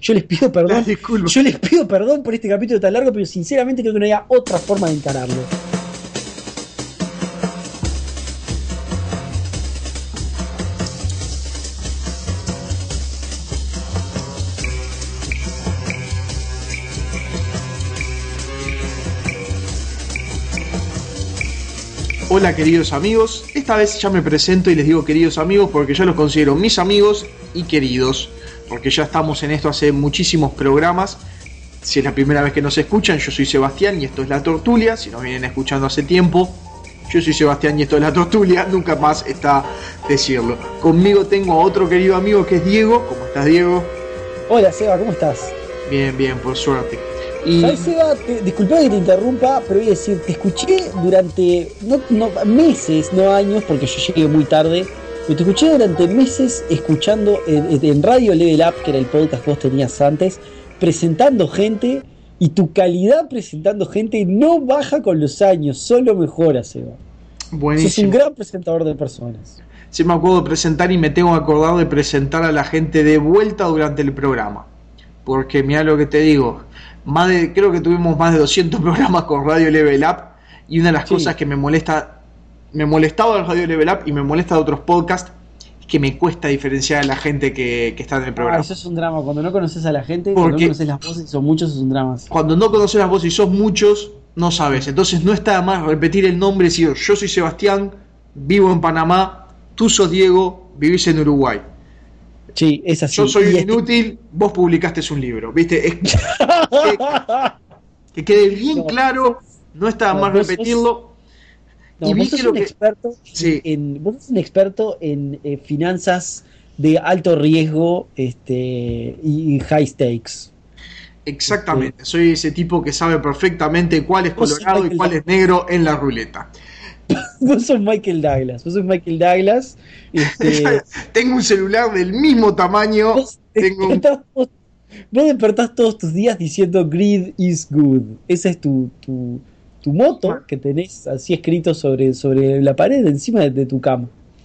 Yo les pido perdón. Disculpa. Yo les pido perdón por este capítulo tan largo, pero sinceramente creo que no había otra forma de encararlo. Hola queridos amigos, esta vez ya me presento y les digo queridos amigos porque ya los considero mis amigos y queridos, porque ya estamos en esto hace muchísimos programas. Si es la primera vez que nos escuchan, yo soy Sebastián y esto es La Tortulia. Si nos vienen escuchando hace tiempo, yo soy Sebastián y esto es La Tortulia, nunca más está decirlo. Conmigo tengo a otro querido amigo que es Diego. ¿Cómo estás, Diego? Hola Seba, ¿cómo estás? Bien, bien, por suerte. Y... ¿Sabes, Seba? Disculpa que te interrumpa, pero voy a decir, te escuché durante no meses, no años, porque yo llegué muy tarde, pero te escuché durante meses escuchando en Radio Level Up, que era el podcast que vos tenías antes, presentando gente, y tu calidad presentando gente no baja con los años, solo mejora, Seba. Buenísimo. Sos un gran presentador de personas. Sí, me acuerdo de presentar y me tengo que acordar de presentar a la gente de vuelta durante el programa. Porque mirá lo que te digo, creo que tuvimos más de 200 programas con Radio Level Up, y una de las cosas que me molestaba de Radio Level Up y me molesta de otros podcasts es que me cuesta diferenciar a la gente que está en el programa. Eso es un drama, cuando no conoces a la gente, Porque cuando no conoces las voces, son muchos, es un drama. Cuando no conoces las voces y sos muchos, no sabes. Entonces no está de más repetir el nombre y decir, yo soy Sebastián, vivo en Panamá, tú sos Diego, vivís en Uruguay. Sí, es así. Yo soy un inútil, vos publicaste un libro, ¿viste? Que quede bien claro, no está de más repetirlo. Y vos sos un experto en finanzas de alto riesgo y high stakes. Exactamente, soy ese tipo que sabe perfectamente cuál es colorado y cuál es negro en la ruleta. Vos sos Michael Douglas. Tengo un celular del mismo tamaño. Vos despertás todos tus días diciendo greed is good. Esa es tu moto que tenés así escrito sobre la pared encima de tu cama.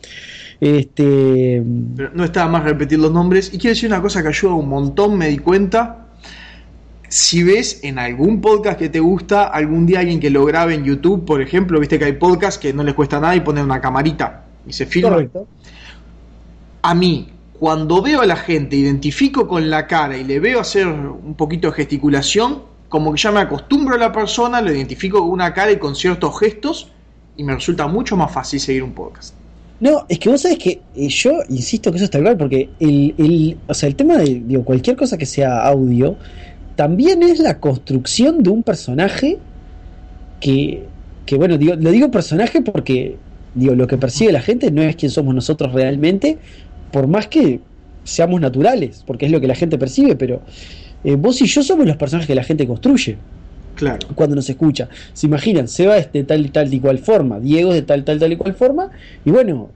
Pero no está más repetir los nombres. Y quiero decir una cosa que ayuda un montón, me di cuenta. Si ves en algún podcast que te gusta, algún día alguien que lo grabe en YouTube, por ejemplo, viste que hay podcasts que no les cuesta nada y ponen una camarita y se filma. Correcto. A mí, cuando veo a la gente, identifico con la cara y le veo hacer un poquito de gesticulación, como que ya me acostumbro a la persona, lo identifico con una cara y con ciertos gestos, y me resulta mucho más fácil seguir un podcast. No, es que vos sabés que yo insisto que eso está claro, porque el tema de cualquier cosa que sea audio también es la construcción de un personaje que bueno, lo digo personaje porque lo que percibe la gente no es quién somos nosotros realmente, por más que seamos naturales, porque es lo que la gente percibe, pero vos y yo somos los personajes que la gente construye. Claro. Cuando nos escucha, se imaginan, Seba es de tal y cual forma, Diego es de tal y cual forma, y bueno,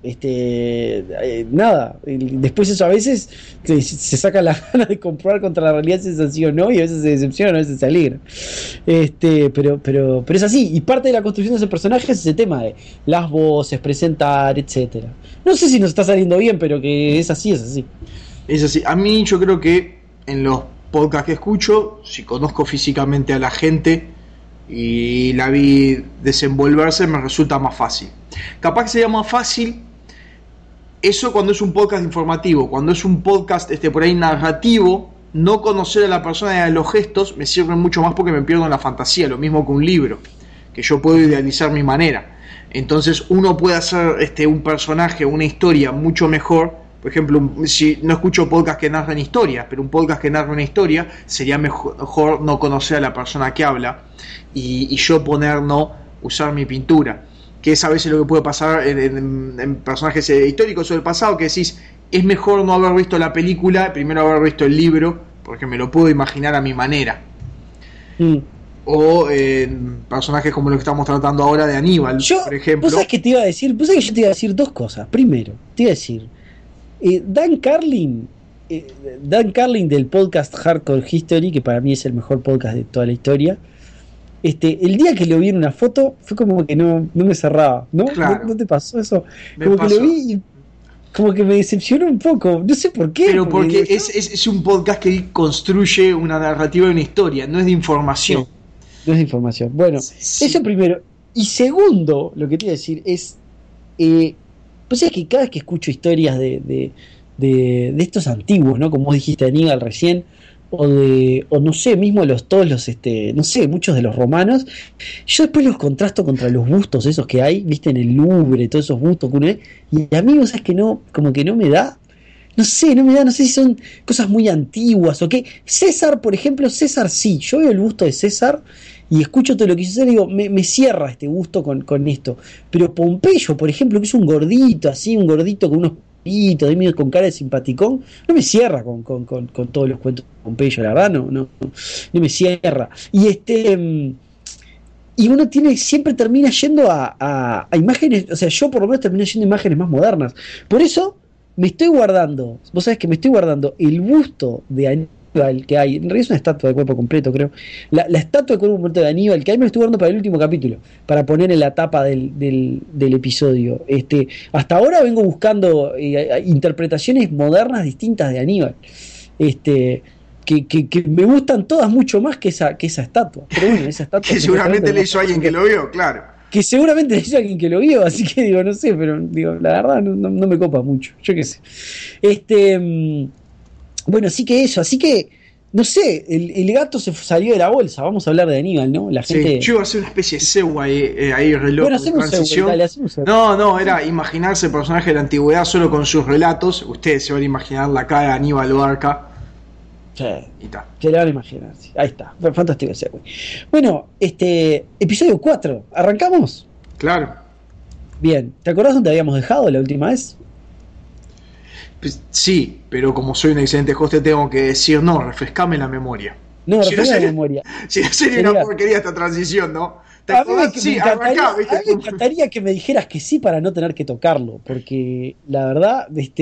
después eso a veces se saca la gana de comprobar contra la realidad si es así o no, y a veces se decepciona, a veces se alegra. Pero es así, y parte de la construcción de ese personaje es ese tema de las voces, presentar, etcétera. No sé si nos está saliendo bien, pero que es así. Es así. A mí yo creo que en los podcast que escucho, si conozco físicamente a la gente y la vi desenvolverse, me resulta más fácil. Capaz que sería más fácil eso cuando es un podcast informativo. Cuando es un podcast por ahí narrativo, no conocer a la persona y a los gestos me sirven mucho más porque me pierdo en la fantasía. Lo mismo que un libro, que yo puedo idealizar mi manera. Entonces uno puede hacer un personaje, una historia mucho mejor. Por ejemplo, si no escucho podcast que narran historias, pero un podcast que narra una historia, sería mejor no conocer a la persona que habla y yo usar mi pintura. Que es a veces lo que puede pasar en personajes históricos o del pasado, que decís, es mejor no haber visto la película, primero haber visto el libro, porque me lo puedo imaginar a mi manera. O personajes como lo que estamos tratando ahora de Aníbal, por ejemplo. ¿Vos sabés que te iba a decir? ¿Vos sabés que yo te iba a decir dos cosas? Primero, te iba a decir, Dan Carlin del podcast Hardcore History, que para mí es el mejor podcast de toda la historia, el día que lo vi en una foto fue como que no me cerraba, ¿no? Claro. ¿No te pasó eso? Me pasó. Que lo vi y como que me decepcionó un poco, no sé por qué. Pero porque es un podcast que construye una narrativa y una historia, no es de información. Sí, no es de información. Bueno, Sí. eso primero. Y segundo, lo que te iba a decir es, pues es que cada vez que escucho historias de estos antiguos, ¿no? Como vos dijiste, Aníbal recién, o no sé, mismo todos los, no sé, muchos de los romanos, yo después los contrasto contra los bustos esos que hay, viste, en el Louvre, todos esos bustos que uno ve, y a mí, vos sabés que no, como que no me da, no sé si son cosas muy antiguas o qué. César, por ejemplo, César sí, yo veo el busto de César y escucho todo lo que hizo César y digo, me cierra este gusto con esto. Pero Pompeyo, por ejemplo, que es un gordito, así, un gordito con unos pelitos, medio con cara de simpaticón, no me cierra con todos los cuentos de Pompeyo, la verdad, no me cierra. Y uno siempre termina yendo a imágenes, o sea, yo por lo menos termino yendo a imágenes más modernas. Por eso me estoy guardando, vos sabés que me estoy guardando el busto de Aníbal que hay, en realidad es una estatua de cuerpo completo, creo. La estatua de cuerpo completo de Aníbal que hay me la estoy guardando para el último capítulo, para poner en la tapa del episodio. Hasta ahora vengo buscando interpretaciones modernas distintas de Aníbal. Que me gustan todas mucho más que esa estatua. Pero bueno, esa estatua Que seguramente le hizo a alguien que lo vio, claro. Que seguramente le hizo a alguien que lo vio, así que digo, no sé, pero digo, la verdad no me copa mucho, yo qué sé. Bueno, así que eso, así que, no sé, el gato se salió de la bolsa, vamos a hablar de Aníbal, ¿no? La gente... Sí, yo iba a hacer una especie de segue ahí reloj Bueno, de hacemos transición. dale, hacemos No, era imaginarse el personaje de la antigüedad solo con sus relatos. Ustedes se van a imaginar la cara de Aníbal Barca. Sí, Y tal. se le van a imaginar, sí. Ahí está, fantástico ese güey. Bueno, episodio 4, ¿arrancamos? Claro. Bien, ¿te acordás dónde habíamos dejado la última vez? Pues, sí, pero como soy un excelente host te tengo que decir, no, refrescame la memoria. No, Si no refresca la sería- memoria. Si no sería una porquería esta transición, ¿no? ¿Te A mí acordás? Sí, arrancá, a mí me encantaría que me dijeras que sí para no tener que tocarlo, porque la verdad,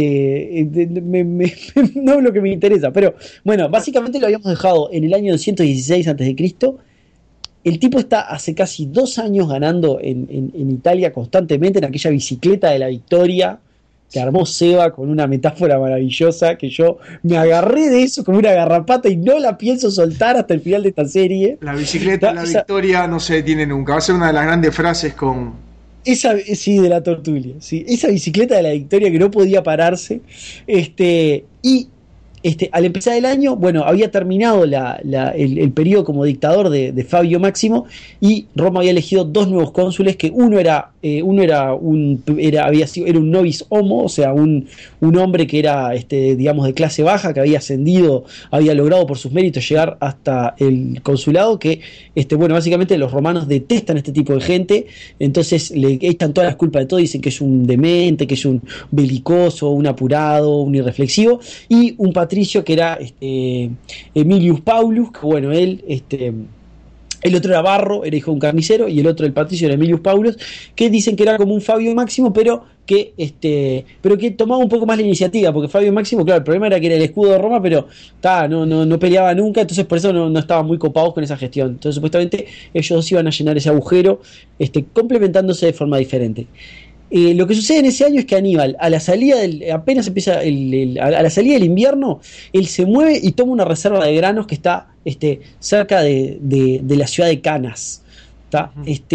no es lo que me interesa. Pero bueno, básicamente lo habíamos dejado en el año 216 a.C. El tipo está hace casi 2 años ganando en Italia constantemente en aquella bicicleta de la victoria que armó Seba con una metáfora maravillosa que yo me agarré de eso como una garrapata y no la pienso soltar hasta el final de esta serie. La bicicleta, la victoria no se detiene nunca. Va a ser una de las grandes frases con... Sí, de la Tortulia, sí, esa bicicleta de la victoria que no podía pararse, y al empezar el año, bueno, había terminado el periodo como dictador de Fabio Máximo y Roma había elegido 2 nuevos cónsules, que uno era un novis homo, o sea, un hombre que era, digamos, de clase baja, que había ascendido, había logrado por sus méritos llegar hasta el consulado, que, bueno, básicamente los romanos detestan este tipo de gente, entonces le echan todas las culpas de todo, dicen que es un demente, que es un belicoso, un apurado, un irreflexivo, y un patricio que era Emilius Paulus, que bueno, el otro era Varro, era hijo de un carnicero, y el otro, el patricio, era Emilius Paulus, que dicen que era como un Fabio Máximo, pero que tomaba un poco más la iniciativa, porque Fabio Máximo, claro, el problema era que era el escudo de Roma, pero no peleaba nunca, entonces por eso no estaban muy copados con esa gestión. Entonces supuestamente ellos dos iban a llenar ese agujero, complementándose de forma diferente. Lo que sucede en ese año es que Aníbal, a la salida apenas empieza a la salida del invierno, él se mueve y toma una reserva de granos que está cerca de la ciudad de Canas, ¿tá?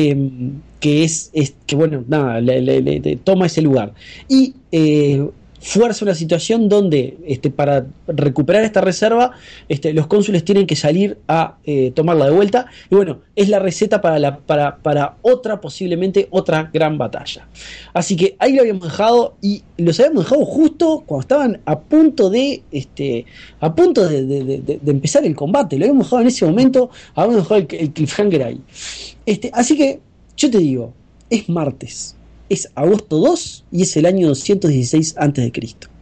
Que bueno, nada, toma ese lugar y fuerza una situación donde para recuperar esta reserva los cónsules tienen que salir a tomarla de vuelta, y bueno, es la receta para posiblemente otra gran batalla. Así que ahí lo habíamos dejado, y los habíamos dejado justo cuando estaban a punto de empezar el combate. Lo habíamos dejado en ese momento, habíamos dejado el cliffhanger ahí. Así que yo te digo, es martes, es agosto 2 y es el año 216 a.C.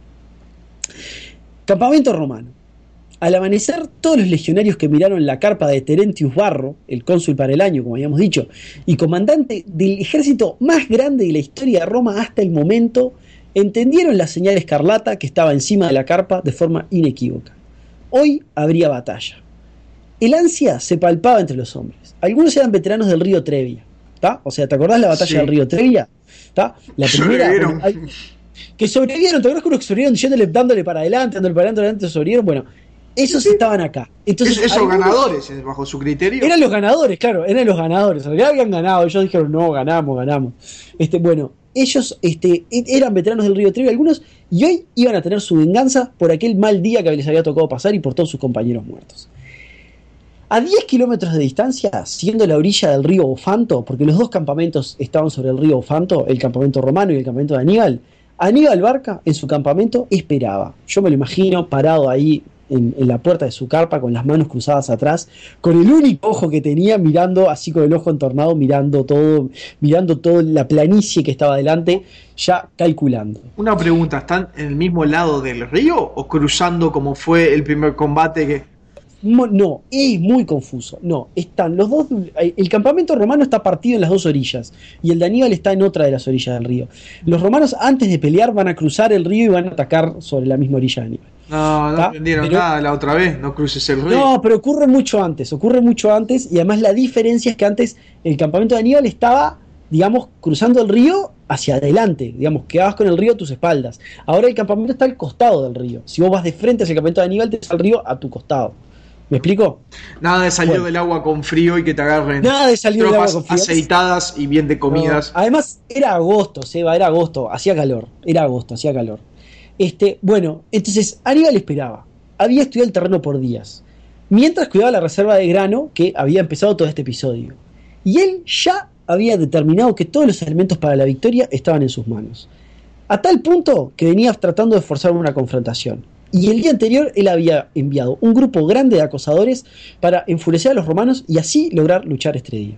Campamento romano. Al amanecer, todos los legionarios que miraron la carpa de Terentius Varro, el cónsul para el año, como habíamos dicho, y comandante del ejército más grande de la historia de Roma hasta el momento, entendieron la señal escarlata que estaba encima de la carpa de forma inequívoca. Hoy habría batalla. El ansia se palpaba entre los hombres. Algunos eran veteranos del río Trevia, ¿tá? O sea, ¿te acordás la batalla del río Trevia? ¿Tá? La primera, Que sobrevivieron, ¿te acuerdas que unos que sobrevivieron dándole para adelante, sobrevivieron? Bueno, esos estaban acá. Entonces, esos ganadores, bajo su criterio. Eran los ganadores, claro, eran los ganadores. En realidad habían ganado, ellos dijeron, no, ganamos. Bueno, ellos eran veteranos del Río Trevi algunos, y hoy iban a tener su venganza por aquel mal día que les había tocado pasar y por todos sus compañeros muertos. A 10 kilómetros de distancia, siguiendo la orilla del río Ofanto, porque los dos campamentos estaban sobre el río Ofanto, el campamento romano y el campamento de Aníbal Barca en su campamento esperaba. Yo me lo imagino parado ahí en la puerta de su carpa con las manos cruzadas atrás, con el único ojo que tenía mirando, así con el ojo entornado, mirando todo la planicie que estaba delante, ya calculando. Una pregunta, ¿están en el mismo lado del río o cruzando como fue el primer combate que... No, es muy confuso. No, están los dos. El campamento romano está partido en las dos orillas y el de Aníbal está en otra de las orillas del río. Los romanos, antes de pelear, van a cruzar el río y van a atacar sobre la misma orilla de Aníbal. No aprendieron nada la otra vez, no cruces el río. No, pero ocurre mucho antes y además la diferencia es que antes el campamento de Aníbal estaba, digamos, cruzando el río hacia adelante, digamos, quedabas con el río a tus espaldas. Ahora el campamento está al costado del río. Si vos vas de frente hacia el campamento de Aníbal, te está el río a tu costado. ¿Me explico? Nada de salir del agua con frío y que te agarren. Nada de salir del agua con frío. Aceitadas y bien de comidas. No. Además, era agosto, Seba, hacía calor. Bueno, entonces Aníbal esperaba. Había estudiado el terreno por días. Mientras cuidaba la reserva de grano que había empezado todo este episodio. Y él ya había determinado que todos los elementos para la victoria estaban en sus manos. A tal punto que venía tratando de forzar una confrontación. Y el día anterior él había enviado un grupo grande de acosadores para enfurecer a los romanos y así lograr luchar este día.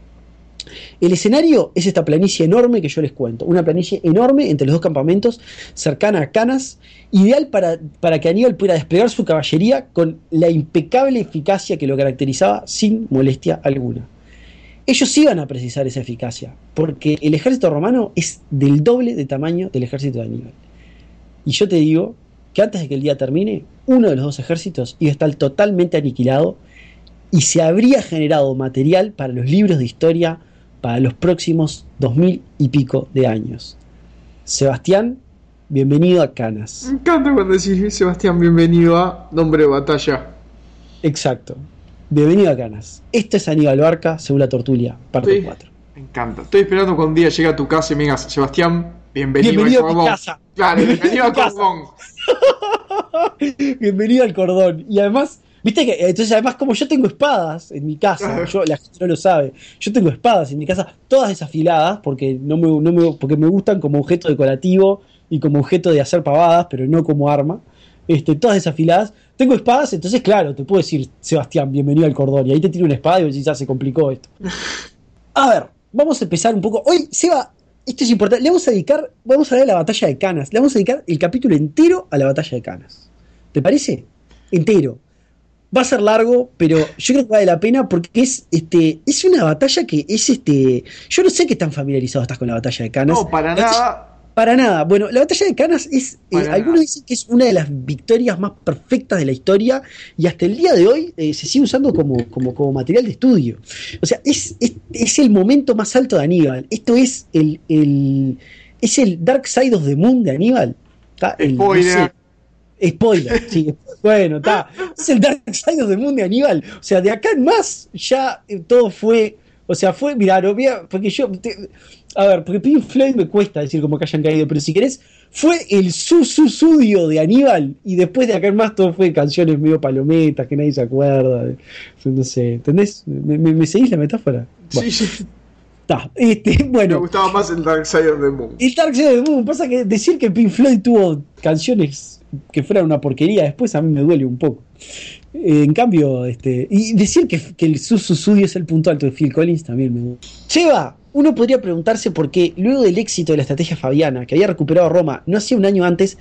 El escenario es esta planicie enorme que yo les cuento, una planicie enorme entre los dos campamentos, cercana a Canas, ideal para que Aníbal pudiera desplegar su caballería con la impecable eficacia que lo caracterizaba sin molestia alguna. Ellos iban a precisar esa eficacia, porque el ejército romano es del doble de tamaño del ejército de Aníbal. Y yo te digo que antes de que el día termine, uno de los dos ejércitos iba a estar totalmente aniquilado y se habría generado material para los libros de historia para los próximos 2000 y pico de años. Sebastián, bienvenido a Canas. Me encanta cuando decís, Sebastián, bienvenido a Nombre de Batalla. Exacto. Bienvenido a Canas. Esto es Aníbal Barca, según la Tortulia, parte 4. Me encanta. Estoy esperando cuando un día llegue a tu casa y me digas, Sebastián, bienvenido a mi casa. Claro, bienvenido al cordón. Bienvenido al cordón. Y además, viste que, entonces además como yo tengo espadas en mi casa, la gente no lo sabe, yo tengo espadas en mi casa, todas desafiladas, porque porque me gustan como objeto decorativo y como objeto de hacer pavadas, pero no como arma. Todas desafiladas. Tengo espadas, entonces claro, te puedo decir, Sebastián, bienvenido al cordón. Y ahí te tiro una espada y decís, ya se complicó esto. A ver, vamos a empezar un poco. Hoy, Seba, esto es importante. Vamos a hablar de la batalla de Canas. Le vamos a dedicar el capítulo entero a la batalla de Canas. ¿Te parece? Entero. Va a ser largo, pero yo creo que vale la pena porque es una batalla que es yo no sé qué tan familiarizado estás con la batalla de Canas. No, para nada. Para nada. Bueno, la batalla de Canas es, algunos dicen que es una de las victorias más perfectas de la historia y hasta el día de hoy se sigue usando como material de estudio. O sea, es el momento más alto de Aníbal. Esto es el Dark Side of the Moon de Aníbal. Spoiler. Spoiler, sí. Bueno, está. Es el Dark Side of the Moon de Aníbal. O sea, de acá en más ya todo fue. O sea, fue. Mirá, porque porque Pink Floyd me cuesta decir como que hayan caído, pero si querés, fue el sudio de Aníbal y después de acá en más todo fue canciones medio palometas que nadie se acuerda. No sé, ¿entendés? ¿Me seguís la metáfora? Bueno. Sí. Está, bueno. Me gustaba más el Dark Side of the Moon. El Dark Side of the Moon, pasa que decir que Pink Floyd tuvo canciones que fueran una porquería después a mí me duele un poco. En cambio, y decir que el sudio es el punto alto de Phil Collins también me duele. Seba, uno podría preguntarse por qué, luego del éxito de la estrategia fabiana, que había recuperado Roma no hacía un año antes,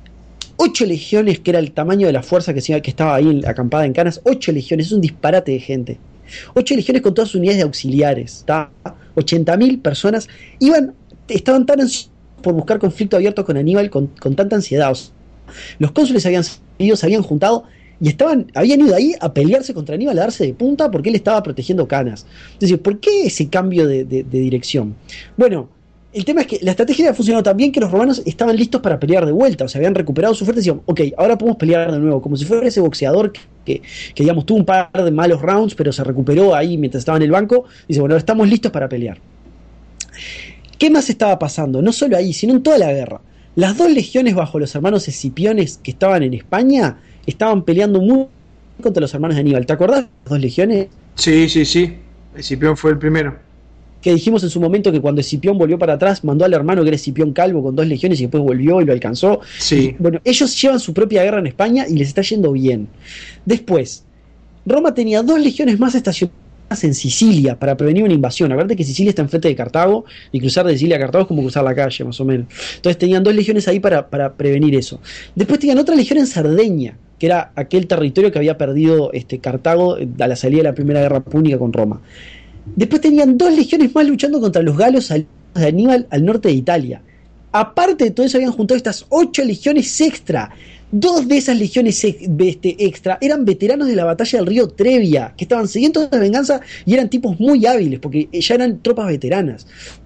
8 legiones, que era el tamaño de la fuerza que estaba ahí acampada en Canas, 8 legiones, es un disparate de gente. 8 legiones con todas sus unidades de auxiliares, 80.000 personas, estaban tan ansiosos por buscar conflicto abierto con Aníbal con tanta ansiedad. Los cónsules habían salido, se habían juntado y habían ido ahí a pelearse contra Aníbal, a darse de punta porque él estaba protegiendo Canas. Entonces, ¿por qué ese cambio de dirección? Bueno, el tema es que la estrategia había funcionado tan bien que los romanos estaban listos para pelear de vuelta, o sea, habían recuperado su fuerza y decían, ok, ahora podemos pelear de nuevo, como si fuera ese boxeador que digamos, tuvo un par de malos rounds, pero se recuperó ahí mientras estaba en el banco, y dice, bueno, ahora estamos listos para pelear. ¿Qué más estaba pasando? No solo ahí, sino en toda la guerra. Las dos legiones bajo los hermanos escipiones que estaban en España estaban peleando muy contra los hermanos de Aníbal. ¿Te acordás de las dos legiones? Sí. Escipión fue el primero. Que dijimos en su momento que cuando Escipión volvió para atrás, mandó al hermano que era Escipión Calvo con dos legiones y después volvió y lo alcanzó. Sí. Y, bueno, ellos llevan su propia guerra en España y les está yendo bien. Después, Roma tenía dos legiones más estacionadas en Sicilia para prevenir una invasión. Acuérdate que Sicilia está enfrente de Cartago y cruzar de Sicilia a Cartago es como cruzar la calle, más o menos. Entonces tenían dos legiones ahí para prevenir eso. Después tenían otra legión en Cerdeña, que era aquel territorio que había perdido Cartago a la salida de la Primera Guerra Púnica con Roma. Después tenían dos legiones más luchando contra los galos de Aníbal al norte de Italia. Aparte de todo eso, habían juntado estas 8 legiones extra. Dos de esas legiones extra eran veteranos de la batalla del río Trevia, que estaban siguiendo la venganza y eran tipos muy hábiles, porque ya eran tropas veteranas.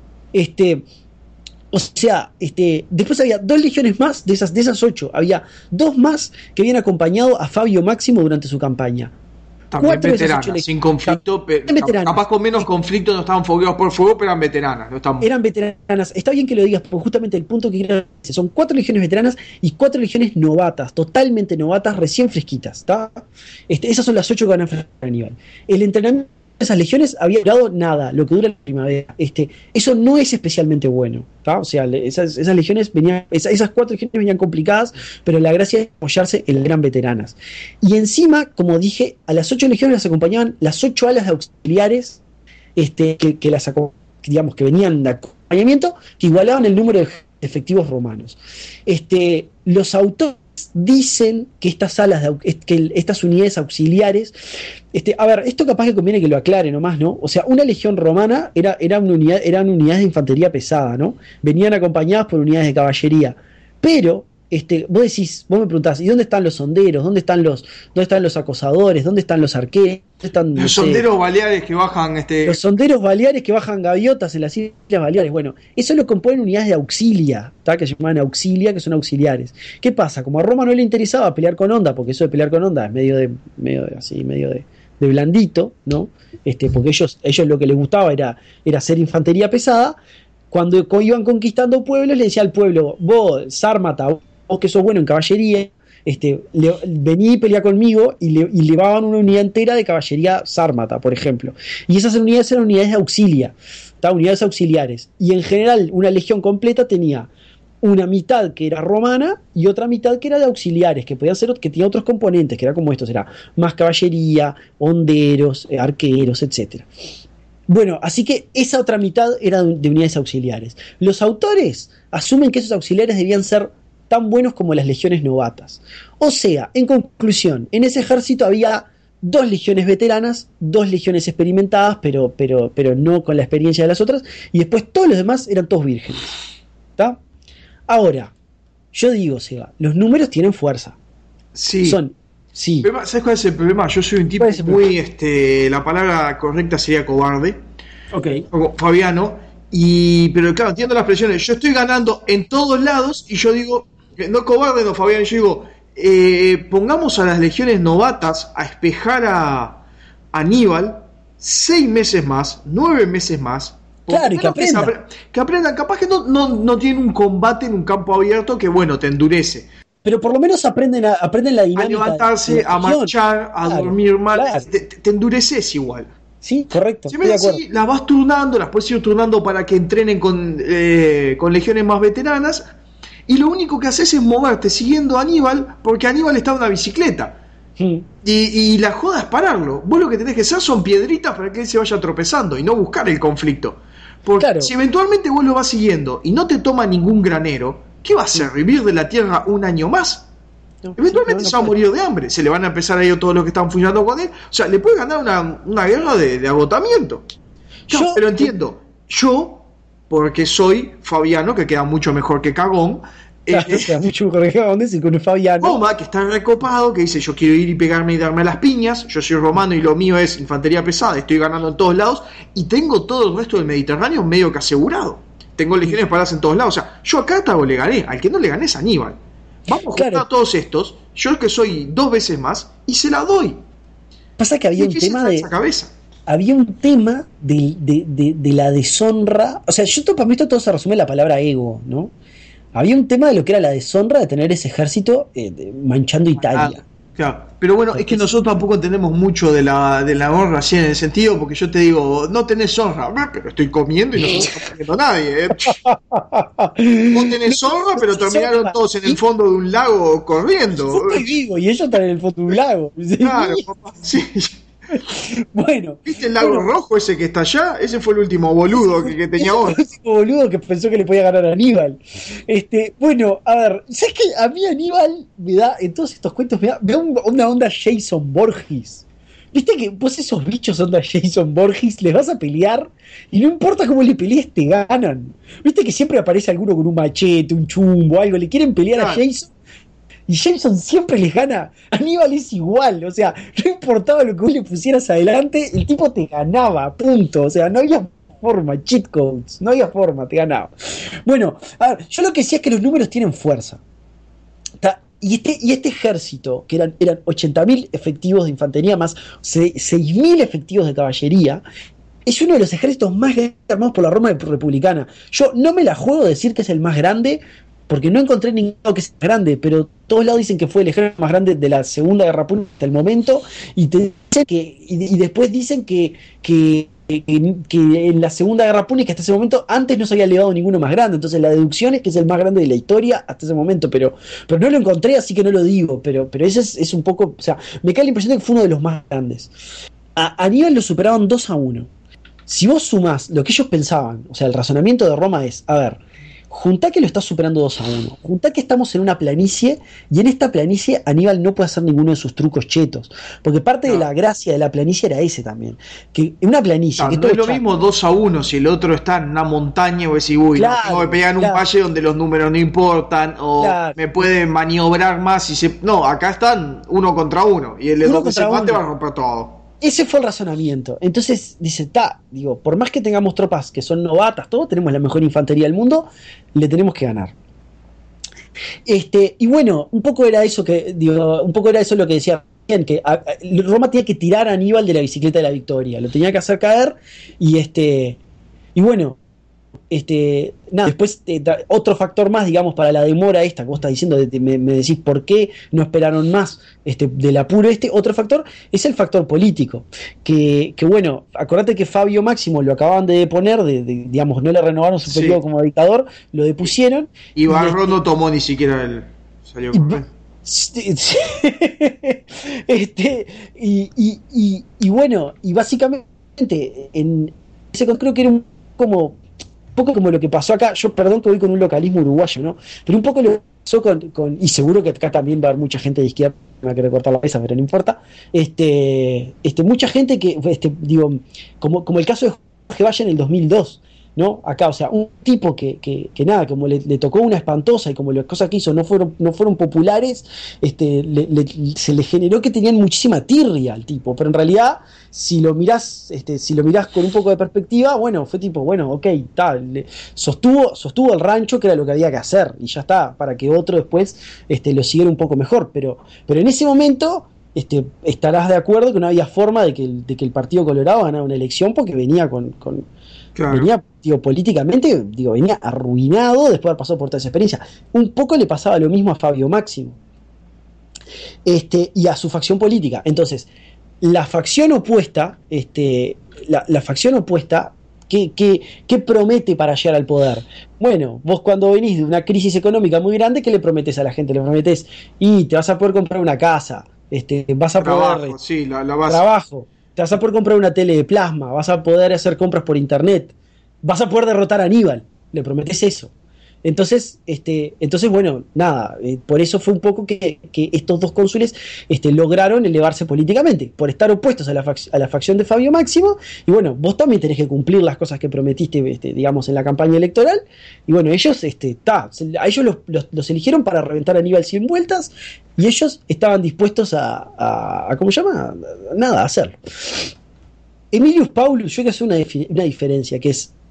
O sea, después había dos legiones más de esas 8. Había dos más que habían acompañado a Fabio Máximo durante su campaña. También veteranas, sin conflicto, capaz con menos conflicto, no estaban fogueados por fuego, pero eran veteranas. Eran veteranas, está bien que lo digas, porque justamente el punto que quiero decir, son 4 legiones veteranas y 4 legiones novatas, totalmente novatas, recién fresquitas, ¿está? Esas son las 8 que van a enfrentar a Aníbal. El entrenamiento de esas legiones había durado nada, lo que dura la primavera. Eso no es especialmente bueno, ¿está? O sea, esas legiones venían, esas 4 legiones venían complicadas, pero la gracia es apoyarse en las eran veteranas. Y encima, como dije, a las 8 legiones las acompañaban las 8 alas de auxiliares que las digamos que venían de acompañamiento, que igualaban el número de efectivos romanos. Los autores dicen que estas estas unidades auxiliares, a ver, esto capaz que conviene que lo aclare nomás, ¿no? O sea, una legión romana eran unidades de infantería pesada, ¿no? Venían acompañadas por unidades de caballería, pero vos me preguntás, ¿y dónde están los sonderos? ¿Dónde están los acosadores? ¿Dónde están los arqueros? Los sonderos baleares que bajan Los sonderos baleares que bajan gaviotas en las Islas Baleares. Bueno, eso lo componen unidades de auxilia, ¿tá? Que se llaman auxilia, que son auxiliares. ¿Qué pasa? Como a Roma no le interesaba pelear con onda, porque eso de pelear con onda es medio de blandito, ¿no? Porque ellos lo que les gustaba era hacer infantería pesada. Cuando iban conquistando pueblos, le decía al pueblo, vos, sármata, vos que sos bueno en caballería, vení y pelea conmigo, y llevaban una unidad entera de caballería sármata, por ejemplo. Y esas unidades eran unidades de auxilia, unidades auxiliares. Y en general, una legión completa tenía una mitad que era romana y otra mitad que era de auxiliares, que tenía otros componentes, que era como estos, era más caballería, honderos, arqueros, etcétera. Bueno, así que esa otra mitad era de unidades auxiliares. Los autores asumen que esos auxiliares debían ser tan buenos como las legiones novatas. O sea, en conclusión, en ese ejército había 2 legiones veteranas, 2 legiones experimentadas, pero no con la experiencia de las otras, y después todos los demás eran todos vírgenes. ¿Está? Ahora, yo digo, Seba, los números tienen fuerza. Sí. Sí. ¿Sabes cuál es el problema? Yo soy un tipo muy, la palabra correcta sería cobarde. Ok. Fabiano. Pero claro, entiendo las presiones. Yo estoy ganando en todos lados y yo digo, no cobarde, no Fabiano, yo digo, pongamos a las legiones novatas a espejar a Aníbal 6 meses más, 9 meses más. Claro, y que aprendan. Que aprendan, capaz que no tienen un combate en un campo abierto que, bueno, te endurece. Pero por lo menos aprenden la dinámica. A levantarse, a marchar, a dormir mal. Claro. Te endureces igual. Sí, correcto. Si así, las vas turnando, las puedes ir turnando para que entrenen con legiones más veteranas. Y lo único que haces es moverte siguiendo a Aníbal, porque Aníbal está en una bicicleta. Y la joda es pararlo. Vos lo que tenés que hacer son piedritas para que él se vaya tropezando y no buscar el conflicto. Porque claro, si eventualmente vos lo vas siguiendo y no te toma ningún granero, ¿qué va a hacer? ¿Vivir de la tierra un año más? Eventualmente se va a morir de hambre. Se le van a empezar a ir todos los que están funcionando con él. O sea, le puede ganar una guerra de agotamiento. Pero entiendo, yo, porque soy Fabiano, que queda mucho mejor que Cagón. Queda mucho mejor que Cagón, decir que uno es Fabiano. Roma, que está recopado, que dice, yo quiero ir y pegarme y darme las piñas. Yo soy romano y lo mío es infantería pesada. Estoy ganando en todos lados. Y tengo todo el resto del Mediterráneo medio que asegurado. tengo legiones paradas en todos lados. O sea, yo a Cartago le gané, al que no le gané es a Aníbal. Vamos a juntar a todos estos, yo que soy 2 veces más, y se la doy. Pasa que había un tema de... cabeza. Había un tema de la deshonra. O sea, para mí esto todo se resume en la palabra ego, ¿no? Había un tema de lo que era la deshonra de tener ese ejército manchando Italia. Claro, pero bueno, es que nosotros tampoco tenemos mucho de la honra así en el sentido, porque yo te digo, no tenés honra, pero estoy comiendo y no se está comiendo nadie. Vos tenés honra, pero terminaron todos en el fondo de un lago corriendo. Yo estoy vivo y ellos están en el fondo de un lago. Claro, sí. Bueno, ¿viste el lago rojo ese que está allá? Ese fue el último boludo que tenía vos. El último boludo que pensó que le podía ganar a Aníbal. Bueno, a ver, ¿sabes qué? A mí Aníbal me da, en todos estos cuentos, me da una onda Jason Borges. ¿Viste que vos esos bichos onda Jason Borges les vas a pelear y no importa cómo le pelees, te ganan? ¿Viste que siempre aparece alguno con un machete, un chumbo, algo? Le quieren pelear a Jason y Jason siempre les gana. Aníbal es igual, o sea, no importaba lo que vos le pusieras adelante, el tipo te ganaba, punto. O sea, no había forma, cheat codes, no había forma, te ganaba. Bueno, a ver, yo lo que decía es que los números tienen fuerza. Y este ejército, que eran 80.000 efectivos de infantería más 6.000 efectivos de caballería, es uno de los ejércitos más grandes armados por la Roma republicana. Yo no me la juego de decir que es el más grande, porque no encontré ninguno que sea grande, pero todos lados dicen que fue el ejército más grande de la Segunda Guerra Púnica hasta el momento, y después dicen que en la Segunda Guerra Púnica hasta ese momento antes no se había llegado ninguno más grande, entonces la deducción es que es el más grande de la historia hasta ese momento, pero no lo encontré, así que no lo digo, pero ese es un poco, o sea, me cae la impresión de que fue uno de los más grandes. A Aníbal lo superaron 2-1. Si vos sumás lo que ellos pensaban, o sea, el razonamiento de Roma es, a ver, juntá que lo está superando 2-1, juntá que estamos en una planicie y en esta planicie Aníbal no puede hacer ninguno de sus trucos chetos, porque parte de la gracia de la planicie era ese también, que en una planicie que no es lo mismo 2-1 si el otro está en una montaña, o decís, uy, no tengo que pegar en un valle donde los números no importan, o me pueden maniobrar más y no, acá están 1 contra 1 y el de donde se mate va a romper todo. Ese fue el razonamiento. Entonces dice, por más que tengamos tropas que son novatas, todos tenemos la mejor infantería del mundo, le tenemos que ganar. Y bueno, un poco era eso lo que decía bien, que Roma tenía que tirar a Aníbal de la bicicleta de la victoria, lo tenía que hacer caer y bueno, nada, después otro factor más, digamos, para la demora esta que vos estás diciendo, me decís por qué no esperaron más del apuro otro factor es el factor político, que bueno, acordate que Fabio Máximo lo acababan de deponer, digamos, no le renovaron su periodo como dictador, lo depusieron y Barro no tomó ni siera el salió con y bueno, y básicamente creo que era un poco como lo que pasó acá, yo perdón que voy con un localismo uruguayo, ¿no? Pero un poco lo que pasó y seguro que acá también va a haber mucha gente de izquierda que me va a querer cortar la cabeza, pero no importa, mucha gente que, como el caso de Jorge Valle en el 2002, ¿no? Acá, o sea, un tipo que nada, como le tocó una espantosa y como las cosas que hizo no fueron populares, se le generó que tenían muchísima tirria al tipo, pero en realidad, si lo mirás con un poco de perspectiva, bueno, fue tipo, bueno, ok, sostuvo el rancho, que era lo que había que hacer, y ya está, para que otro después lo siguiera un poco mejor, pero en ese momento estarás de acuerdo que no había forma de que el Partido Colorado ganara una elección porque venía Claro. Venía, políticamente, venía arruinado después de haber pasado por toda esa experiencia. Un poco le pasaba lo mismo a Fabio Máximo. Y a su facción política. Entonces, la facción opuesta, la facción opuesta, ¿qué promete para llegar al poder? Bueno, vos cuando venís de una crisis económica muy grande, ¿qué le prometes a la gente? Le prometes, y te vas a poder comprar una casa, vas a poder... Trabajo. Te vas a poder comprar una tele de plasma, vas a poder hacer compras por internet, vas a poder derrotar a Aníbal, le prometes eso. Entonces, bueno, nada, por eso fue un poco que estos dos cónsules lograron elevarse políticamente, por estar opuestos a la facción de Fabio Máximo, y bueno, vos también tenés que cumplir las cosas que prometiste, digamos, en la campaña electoral, y bueno, ellos, a ellos los eligieron para reventar a Aníbal 100 vueltas, y ellos estaban dispuestos a ¿cómo se llama? Nada, a hacerlo. Emilius Paulus, yo quiero hacer una diferencia, que es,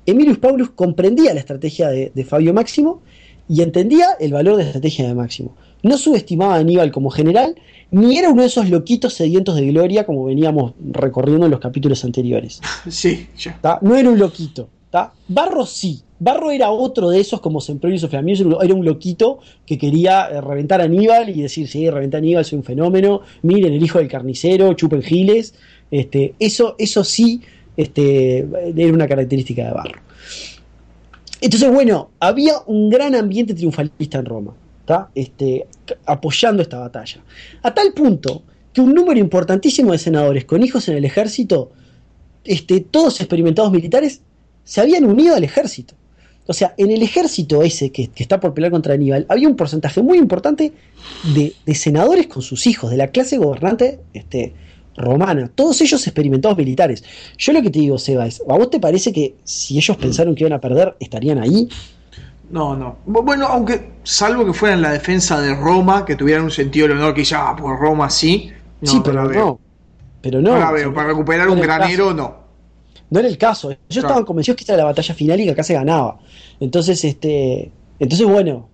Emilius Paulus comprendía la estrategia de Fabio Máximo y entendía el valor de la estrategia de Máximo. No subestimaba a Aníbal como general, ni era uno de esos loquitos sedientos de gloria como veníamos recorriendo en los capítulos anteriores. Sí, ya. ¿Tá? No era un loquito. ¿Tá? Barro sí. Barro era otro de esos como Sempronius o Flamius, era un loquito que quería reventar a Aníbal y decir, sí, reventar a Aníbal, soy un fenómeno, miren, el hijo del carnicero, chupen giles. Eso sí era una característica de Barro. Entonces, bueno, había un gran ambiente triunfalista en Roma, ¿tá? Apoyando esta batalla. A tal punto que un número importantísimo de senadores con hijos en el ejército, todos experimentados militares, se habían unido al ejército. O sea, en el ejército ese que está por pelear contra Aníbal, había un porcentaje muy importante de senadores con sus hijos, de la clase gobernante romana, todos ellos experimentados militares. Yo lo que te digo, Seba, es, ¿a vos te parece que si ellos pensaron que iban a perder, estarían ahí? No. Bueno, aunque salvo que fueran la defensa de Roma, que tuvieran un sentido del honor que ya, por Roma sí. No, sí, pero no. Pero no. No la veo. Para recuperar un granero, no. No era el caso. Ellos estaban convencidos que esta era la batalla final y que acá se ganaba. Entonces, bueno,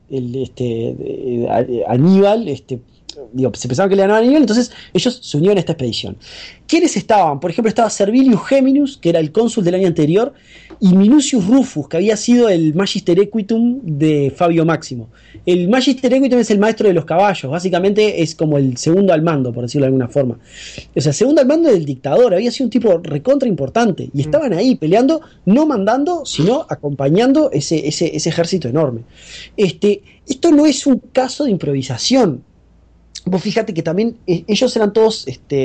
Aníbal, se pensaba que le ganaban a Aníbal, entonces ellos se unieron a esta expedición. ¿Quiénes estaban? Por ejemplo, estaba Servilius Geminus, que era el cónsul del año anterior, y Minucius Rufus, que había sido el Magister Equitum de Fabio Máximo. El Magister Equitum es el maestro de los caballos, básicamente es como el segundo al mando, por decirlo de alguna forma. O sea, segundo al mando del dictador, había sido un tipo recontra importante, y estaban ahí peleando, no mandando, sino acompañando ese ejército enorme. Esto no es un caso de improvisación. Vos fíjate que también ellos eran todos,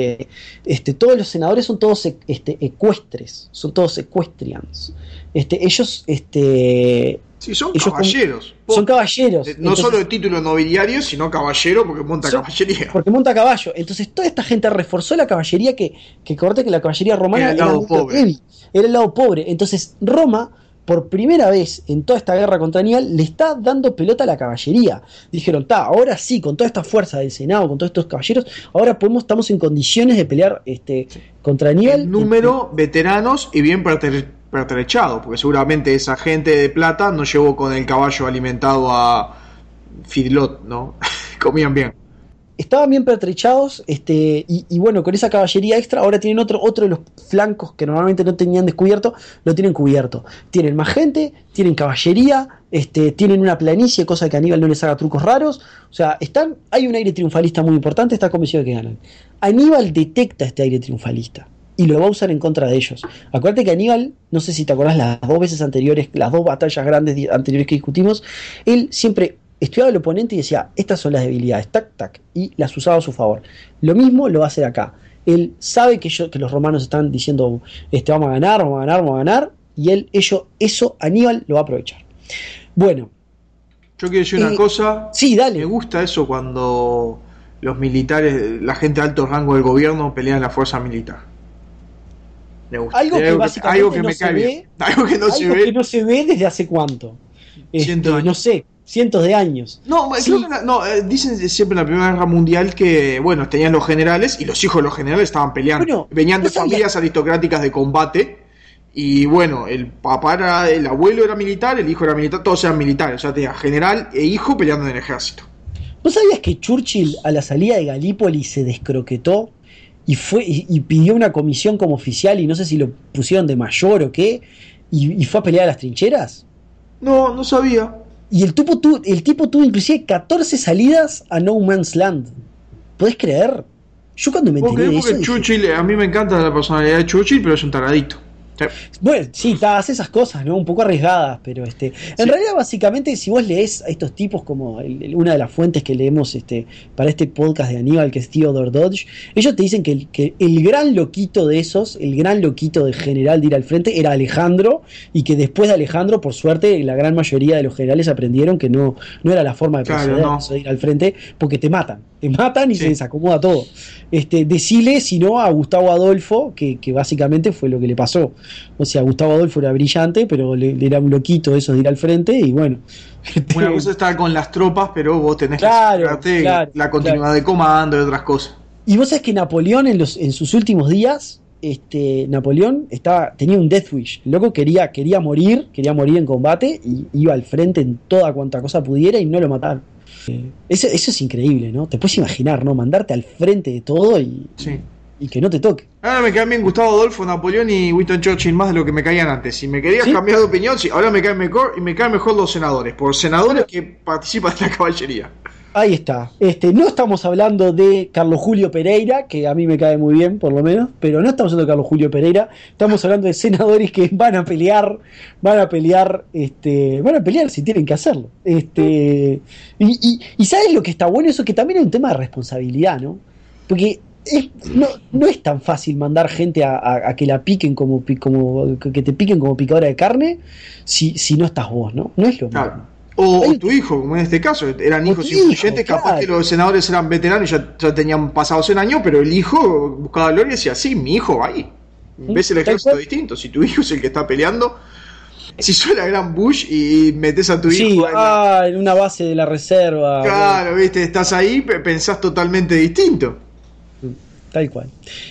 todos los senadores son todos ecuestres, son todos equestrians. Ellos, sí, son caballeros. Son caballeros. No entonces, solo de título nobiliario, sino caballero porque monta caballería. Porque monta caballo. Entonces toda esta gente reforzó la caballería que la caballería romana era el lado pobre. Entonces Roma, por primera vez en toda esta guerra contra Aníbal, le está dando pelota a la caballería. Dijeron, ahora sí, con toda esta fuerza del Senado, con todos estos caballeros, ahora estamos en condiciones de pelear contra Aníbal. El número, veteranos y bien pertrechado, porque seguramente esa gente de plata no llevó con el caballo alimentado a Fidlot, ¿no? Comían bien. Estaban bien pertrechados, y bueno, con esa caballería extra, ahora tienen otro de los flancos que normalmente no tenían descubierto, lo tienen cubierto. Tienen más gente, tienen caballería, tienen una planicie, cosa que a Aníbal no les haga trucos raros. O sea, hay un aire triunfalista muy importante, está convencido de que ganan. Aníbal detecta este aire triunfalista y lo va a usar en contra de ellos. Acuérdate que Aníbal, no sé si te acordás las dos veces anteriores, las dos batallas grandes anteriores que discutimos, él siempre estudiaba al oponente y decía, estas son las debilidades, tac, y las usaba a su favor. Lo mismo lo va a hacer acá. Él sabe que los romanos están diciendo, vamos a ganar, y eso Aníbal lo va a aprovechar. Bueno. Yo quiero decir una cosa. Sí, dale. Me gusta eso cuando los militares, la gente de alto rango del gobierno pelean la fuerza militar. Me gusta. Algo que básicamente no se ve. Algo que no se ve desde hace cuánto. No sé. Cientos de años. No, sí. Creo que dicen siempre en la Primera Guerra Mundial que, bueno, tenían los generales y los hijos de los generales estaban peleando. Bueno, venían de familias aristocráticas de combate y, bueno, el papá el abuelo era militar, el hijo era militar, todos eran militares. O sea, tenía general e hijo peleando en el ejército. ¿Vos sabías que Churchill a la salida de Galípoli se descroquetó y pidió una comisión como oficial y no sé si lo pusieron de mayor o qué y fue a pelear a las trincheras? No sabía. Y el tipo tuvo inclusive 14 salidas a No Man's Land. ¿Podés creer? Yo cuando me enteré de eso... Porque Churchill, a mí me encanta la personalidad de Churchill, pero es un taradito. Sí. Bueno, sí, hace esas cosas, ¿no? Un poco arriesgadas, pero en realidad, básicamente, si vos lees a estos tipos como una de las fuentes que leemos para este podcast de Aníbal, que es Theodore Dodge, ellos te dicen que el gran loquito de esos, el gran loquito del general de ir al frente, era Alejandro, y que después de Alejandro, por suerte, la gran mayoría de los generales aprendieron que no era la forma de proceder, eso de ir al frente, porque te matan y se desacomoda todo. Decile, si no, a Gustavo Adolfo, que básicamente fue lo que le pasó. O sea, Gustavo Adolfo era brillante, pero le era un loquito eso de ir al frente y bueno. Una cosa es estar con las tropas, pero vos tenés que asegurarte la continuidad de comando y otras cosas. Y vos sabés que Napoleón en sus últimos días, Napoleón tenía un death wish. El loco quería morir en combate y iba al frente en toda cuanta cosa pudiera y no lo mataron. Eso es increíble, ¿no? Te puedes imaginar, ¿no? Mandarte al frente de todo y que no te toque. Ahora me caen bien Gustavo Adolfo, Napoleón y Winston Churchill más de lo que me caían antes. Si me querías cambiar de opinión, sí, ahora me caen mejor y me caen mejor los senadores, por senadores que participan en la caballería. Ahí está. No estamos hablando de Carlos Julio Pereira, que a mí me cae muy bien, por lo menos, pero no estamos hablando de Carlos Julio Pereira, estamos hablando de senadores que van a pelear si tienen que hacerlo. Y ¿sabes lo que está bueno? Eso que también es un tema de responsabilidad, ¿no? Porque no es tan fácil mandar gente a que la piquen como que te piquen como picadora de carne si no estás vos, ¿no? No es lo mismo. Claro. O tu hijo, como en este caso, eran hijos influyentes, capaz que los senadores eran veteranos y ya tenían pasados 100 años, pero el hijo buscaba gloria y decía, sí, mi hijo va ahí. Ves el ejército distinto. Si tu hijo es el que está peleando, si suena gran Bush y metes a tu hijo en una base de la reserva. Claro, viste, estás ahí, pensás totalmente distinto. Tal cual.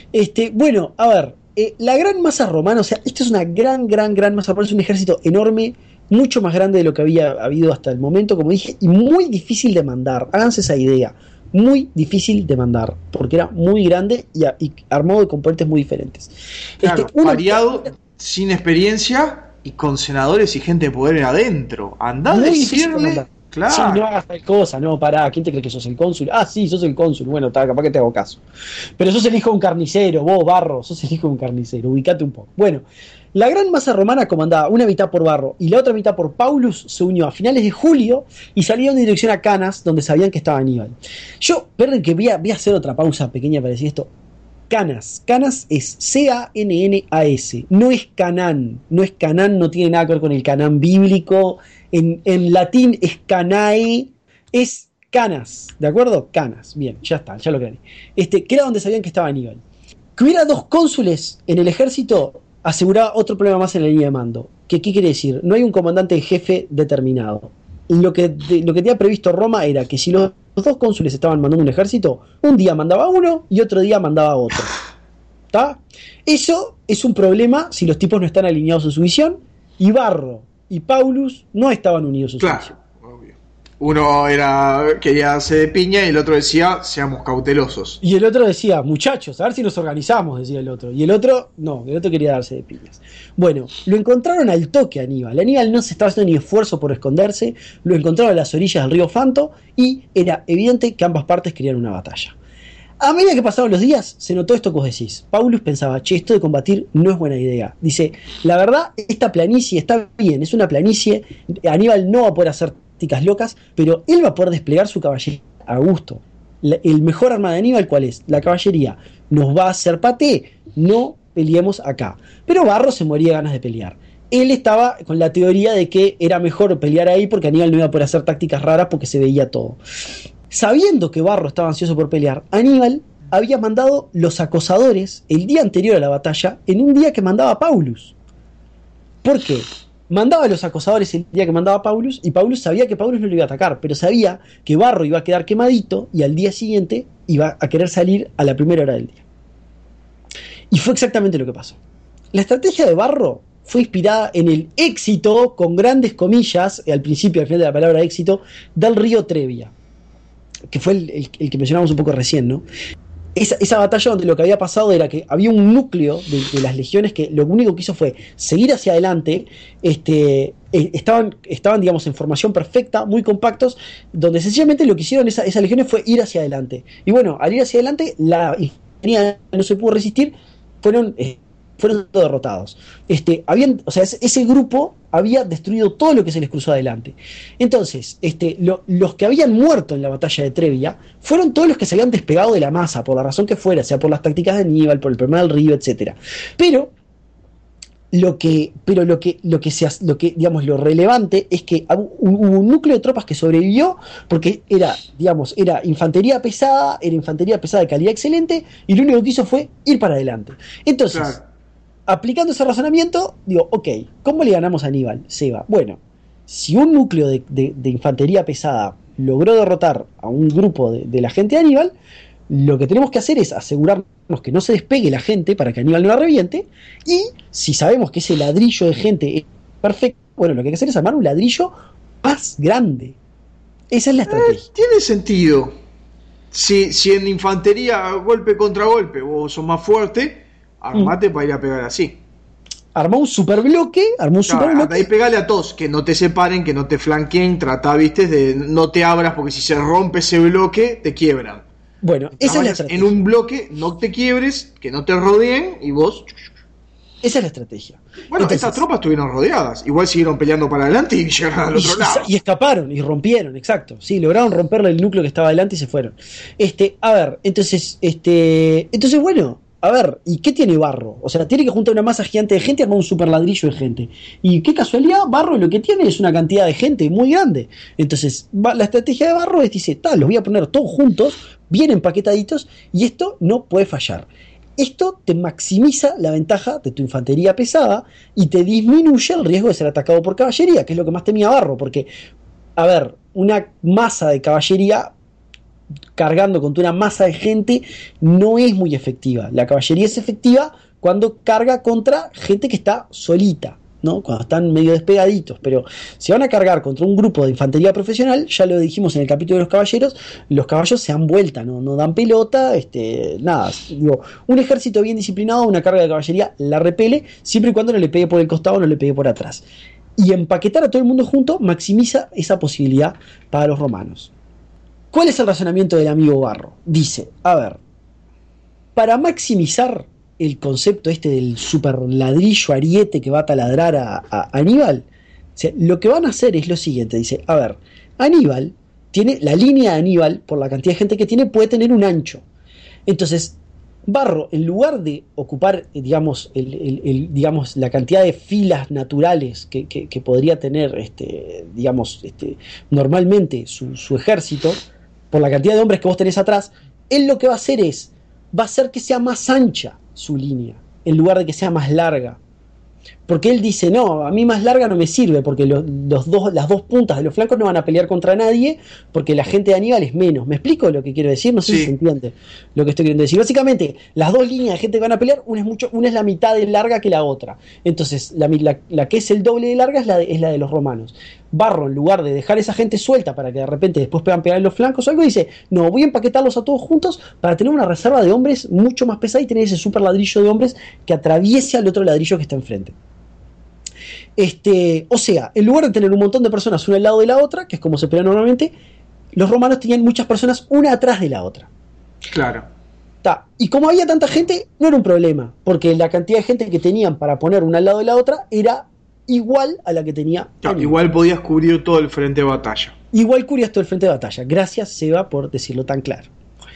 Bueno, a ver, la gran masa romana, o sea, esto es una gran masa romana, es un ejército enorme, mucho más grande de lo que había habido hasta el momento, como dije, y muy difícil de mandar. Háganse esa idea, muy difícil de mandar, porque era muy grande y armado de componentes muy diferentes. Claro, variado, sin experiencia y con senadores y gente de poder adentro. Andá a decirle. Claro. Sí, no hagas tal cosa, no, pará, ¿quién te cree que sos el cónsul? Ah, sí, sos el cónsul, bueno, capaz que te hago caso. Pero sos el hijo de un carnicero, vos, Barro, sos el hijo de un carnicero, ubicate un poco. Bueno, la gran masa romana comandada una mitad por Barro y la otra mitad por Paulus se unió a finales de julio y salieron en dirección a Canas, donde sabían que estaba Aníbal. Perdón que voy a hacer otra pausa pequeña para decir esto. Canas es C-A-N-N-A-S, no es Canaán, no tiene nada que ver con el Canaán bíblico, en latín es Canae, es Canas, ¿de acuerdo? Canas, bien, ya está, ya lo creí. Que era donde sabían que estaba Aníbal. Que hubiera 2 cónsules en el ejército aseguraba otro problema más en la línea de mando. ¿Qué quiere decir? No hay un comandante en jefe determinado. Lo que tenía previsto Roma era que si los 2 cónsules estaban mandando un ejército, un día mandaba uno y otro día mandaba otro. ¿Está? Eso es un problema si los tipos no están alineados en su visión, y Barro y Paulus no estaban unidos en su visión. Obvio. Uno quería darse de piña y el otro decía, seamos cautelosos. Y el otro decía, muchachos, a ver si nos organizamos, decía el otro. Y el otro, no, el otro quería darse de piñas. Bueno, lo encontraron al toque a Aníbal. Aníbal no se estaba haciendo ni esfuerzo por esconderse, lo encontraron a las orillas del río Fanto y era evidente que ambas partes querían una batalla. A medida que pasaron los días, se notó esto que vos decís. Paulus pensaba, esto de combatir no es buena idea. Dice, la verdad, esta planicie está bien, es una planicie, Aníbal no va a poder hacer tácticas locas, pero él va a poder desplegar su caballería a gusto. El mejor arma de Aníbal, ¿cuál es? La caballería. Nos va a hacer paté, no peleemos acá. Pero Barro se moría de ganas de pelear. Él estaba con la teoría de que era mejor pelear ahí porque Aníbal no iba a poder hacer tácticas raras porque se veía todo. Sabiendo que Barro estaba ansioso por pelear, Aníbal había mandado los acosadores el día anterior a la batalla en un día que mandaba Paulus. ¿Por qué? Mandaba a los acosadores el día que mandaba Paulus y Paulus sabía que Paulus no lo iba a atacar, pero sabía que Barro iba a quedar quemadito y al día siguiente iba a querer salir a la primera hora del día. Y fue exactamente lo que pasó. La estrategia de Barro fue inspirada en el éxito, con grandes comillas, al principio y al final de la palabra éxito, del río Trebia, que fue el que mencionamos un poco recién, ¿no? Esa batalla donde lo que había pasado era que había un núcleo de las legiones que lo único que hizo fue seguir hacia adelante, estaban digamos en formación perfecta, muy compactos, donde sencillamente lo que hicieron esas legiones fue ir hacia adelante. Y bueno, al ir hacia adelante, la infantería no se pudo resistir, fueron derrotados. Ese grupo había destruido todo lo que se les cruzó adelante. Entonces, los que habían muerto en la batalla de Trebia fueron todos los que se habían despegado de la masa, por la razón que fuera, sea por las tácticas de Aníbal, por el problema del río, etcétera. Pero lo relevante es que hubo un núcleo de tropas que sobrevivió porque era infantería pesada de calidad excelente, y lo único que hizo fue ir para adelante. Entonces, claro, aplicando ese razonamiento, digo, ok, ¿cómo le ganamos a Aníbal? Seba, bueno, si un núcleo de infantería pesada logró derrotar a un grupo de la gente de Aníbal, lo que tenemos que hacer es asegurarnos que no se despegue la gente para que Aníbal no la reviente, y si sabemos que ese ladrillo de gente es perfecto, bueno, lo que hay que hacer es armar un ladrillo más grande. Esa es la estrategia. Tiene sentido. Si en infantería, golpe contra golpe, vos sos más fuerte, armate para ir a pegar así. Armó un superbloque, Ahí pegale a todos, que no te separen, que no te flanqueen, trata, viste, de no te abras, porque si se rompe ese bloque, te quiebran. Bueno, esa es la estrategia. En un bloque, no te quiebres, que no te rodeen, y vos... Esa es la estrategia. Bueno, entonces, estas tropas estuvieron rodeadas, igual siguieron peleando para adelante y llegaron al otro lado. Y escaparon, y rompieron, exacto. Sí, lograron romperle el núcleo que estaba adelante y se fueron. A ver, entonces, bueno... A ver, ¿y qué tiene Barro? O sea, tiene que juntar una masa gigante de gente y armar un super ladrillo de gente. Y qué casualidad, Barro lo que tiene es una cantidad de gente muy grande. Entonces, la estrategia de Barro es, dice, los voy a poner todos juntos, bien empaquetaditos, y esto no puede fallar. Esto te maximiza la ventaja de tu infantería pesada y te disminuye el riesgo de ser atacado por caballería, que es lo que más temía Barro, porque, a ver, una masa de caballería cargando contra una masa de gente no es muy efectiva. La caballería es efectiva cuando carga contra gente que está solita, ¿no? Cuando están medio despegaditos, pero si van a cargar contra un grupo de infantería profesional, ya lo dijimos en el capítulo de los caballeros, los caballos se dan vuelta, no dan pelota, nada, digo, un ejército bien disciplinado, una carga de caballería la repele, siempre y cuando no le pegue por el costado, no le pegue por atrás. Y empaquetar a todo el mundo junto maximiza esa posibilidad para los romanos. ¿Cuál es el razonamiento del amigo Barro? Dice, a ver, para maximizar el concepto del super ladrillo ariete que va a taladrar a Aníbal, o sea, lo que van a hacer es lo siguiente, dice, a ver, Aníbal tiene, la línea de Aníbal, por la cantidad de gente que tiene, puede tener un ancho. Entonces, Barro, en lugar de ocupar, digamos, digamos, la cantidad de filas naturales que podría tener, normalmente su ejército, por la cantidad de hombres que vos tenés atrás, él lo que va a hacer va a hacer que sea más ancha su línea, en lugar de que sea más larga. Porque él dice, no, a mí más larga no me sirve, porque las dos puntas de los flancos no van a pelear contra nadie, porque la gente de Aníbal es menos. ¿Me explico lo que quiero decir? No sé si se entiende lo que estoy queriendo decir. Básicamente, las dos líneas de gente que van a pelear, una es la mitad de larga que la otra. Entonces, la que es el doble de larga es la de los romanos. Barro, en lugar de dejar esa gente suelta para que de repente después puedan pegar en los flancos o algo, dice, no, voy a empaquetarlos a todos juntos para tener una reserva de hombres mucho más pesada y tener ese super ladrillo de hombres que atraviese al otro ladrillo que está enfrente. O sea, en lugar de tener un montón de personas una al lado de la otra, que es como se pelea normalmente, los romanos tenían muchas personas una atrás de la otra. Claro. Y como había tanta gente, no era un problema, porque la cantidad de gente que tenían para poner una al lado de la otra era igual a la que tenía. Igual podías cubrir todo el frente de batalla. Igual cubrías todo el frente de batalla. Gracias, Seba, por decirlo tan claro.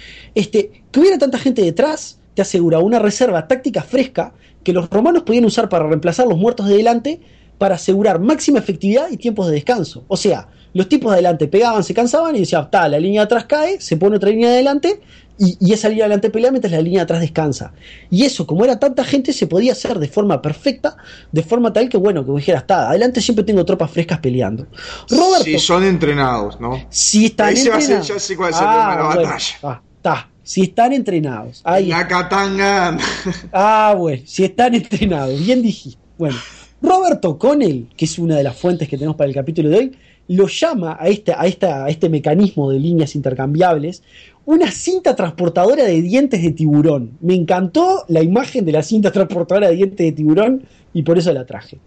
Que hubiera tanta gente detrás te asegura una reserva táctica fresca que los romanos podían usar para reemplazar los muertos de delante, para asegurar máxima efectividad y tiempos de descanso. O sea, los tipos de adelante pegaban, se cansaban y decían, la línea de atrás cae, se pone otra línea de adelante y esa línea de adelante pelea mientras la línea de atrás descansa. Y eso, como era tanta gente, se podía hacer de forma perfecta, de forma tal que, bueno, que vos dijeras, adelante siempre tengo tropas frescas peleando. Roberto, si son entrenados, ¿no? Si están entrenados. Ya sé cuál es el tema de la batalla. Si están entrenados. Ahí. La katanga. Bueno, si están entrenados, bien dijiste. Bueno, Roberto O'Connell, que es una de las fuentes que tenemos para el capítulo de hoy, lo llama a este mecanismo de líneas intercambiables una cinta transportadora de dientes de tiburón. Me encantó la imagen de la cinta transportadora de dientes de tiburón y por eso la traje.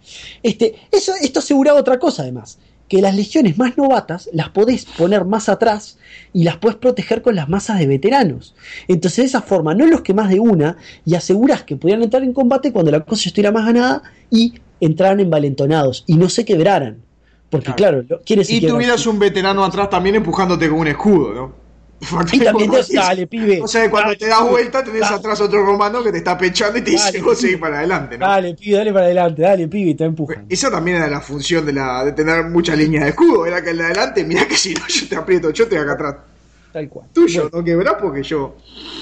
Esto aseguraba otra cosa además, que las legiones más novatas las podés poner más atrás y las podés proteger con las masas de veteranos. Entonces de esa forma no los quemás de una y asegurás que pudieran entrar en combate cuando la cosa ya estuviera más ganada y entraran envalentonados y no se quebraran. Porque claro, y tuvieras un veterano atrás también empujándote con un escudo, ¿no? Y también dale, pibe. O sea, cuando te das vuelta tenés atrás otro romano que te está pechando y te dice, vos seguís para adelante, ¿no? Dale, pibe, dale para adelante, dale, pibe, y te empujan. Esa también era la función de tener muchas líneas de escudo, era que el de adelante, mirá que si no yo te aprieto, yo te acá atrás. Tal cual. Tuyo, no quebrás porque yo...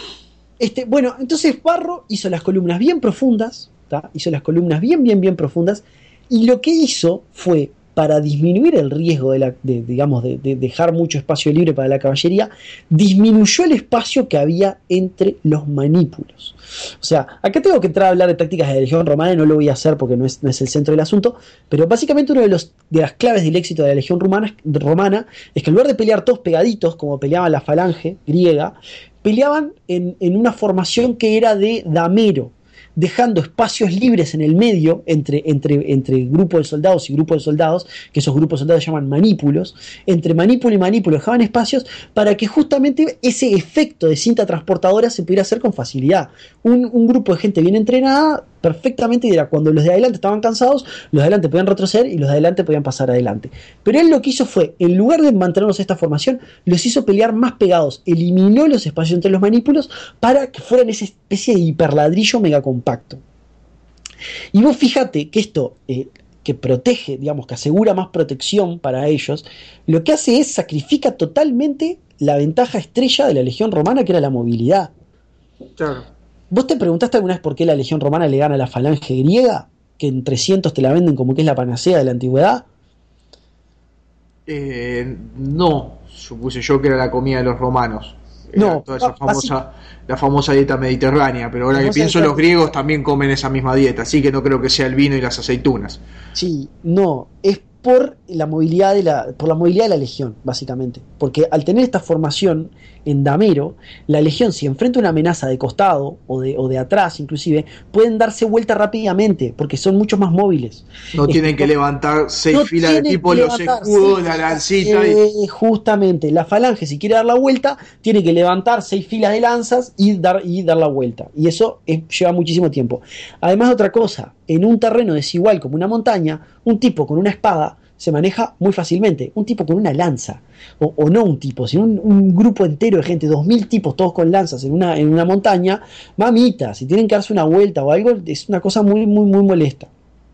Bueno, entonces Barro hizo las columnas bien profundas, hizo las columnas bien profundas, y lo que hizo fue para disminuir el riesgo digamos, de dejar mucho espacio libre para la caballería, disminuyó el espacio que había entre los manípulos. O sea, acá tengo que entrar a hablar de tácticas de la Legión Romana y no lo voy a hacer porque no es el centro del asunto, pero básicamente una de las claves del éxito de la Legión romana es que en lugar de pelear todos pegaditos, como peleaba la falange griega, peleaban en una formación que era de damero, dejando espacios libres en el medio entre grupo de soldados y grupo de soldados, que esos grupos de soldados se llaman manípulos, entre manípulo y manípulo dejaban espacios para que justamente ese efecto de cinta transportadora se pudiera hacer con facilidad. Un grupo de gente bien entrenada perfectamente era cuando los de adelante estaban cansados, los de adelante podían retroceder y los de adelante podían pasar adelante. Pero él lo que hizo fue, en lugar de mantenerlos esta formación, los hizo pelear más pegados, eliminó los espacios entre los manípulos para que fueran esa especie de hiperladrillo mega compacto. Y vos fíjate que esto, que protege, digamos, que asegura más protección para ellos, lo que hace es sacrifica totalmente la ventaja estrella de la Legión Romana, que era la movilidad. Claro. ¿Vos te preguntaste alguna vez por qué la Legión Romana le gana a la falange griega? Que en 300 te la venden como que es la panacea de la antigüedad. No, supuse yo que era la comida de los romanos. No, toda esa la famosa dieta mediterránea, pero ahora que pienso, los griegos también comen esa misma dieta, así que no creo que sea el vino y las aceitunas. Sí, no, es por la movilidad de la legión, básicamente. Porque al tener esta formación en damero, la legión, si enfrenta una amenaza de costado o de atrás inclusive, pueden darse vuelta rápidamente, porque son mucho más móviles. No tienen que levantar 6 filas de tipo los escudos, la lancita. Justamente, la falange, si quiere dar la vuelta, tiene que levantar 6 filas de lanzas y dar la vuelta. Y eso lleva muchísimo tiempo. Además, otra cosa, en un terreno desigual como una montaña, un tipo con una espada se maneja muy fácilmente. Un tipo con una lanza, o no un tipo, sino un grupo entero de gente, 2000 tipos todos con lanzas en una montaña, mamita, si tienen que darse una vuelta o algo, es una cosa muy, muy, muy molesta.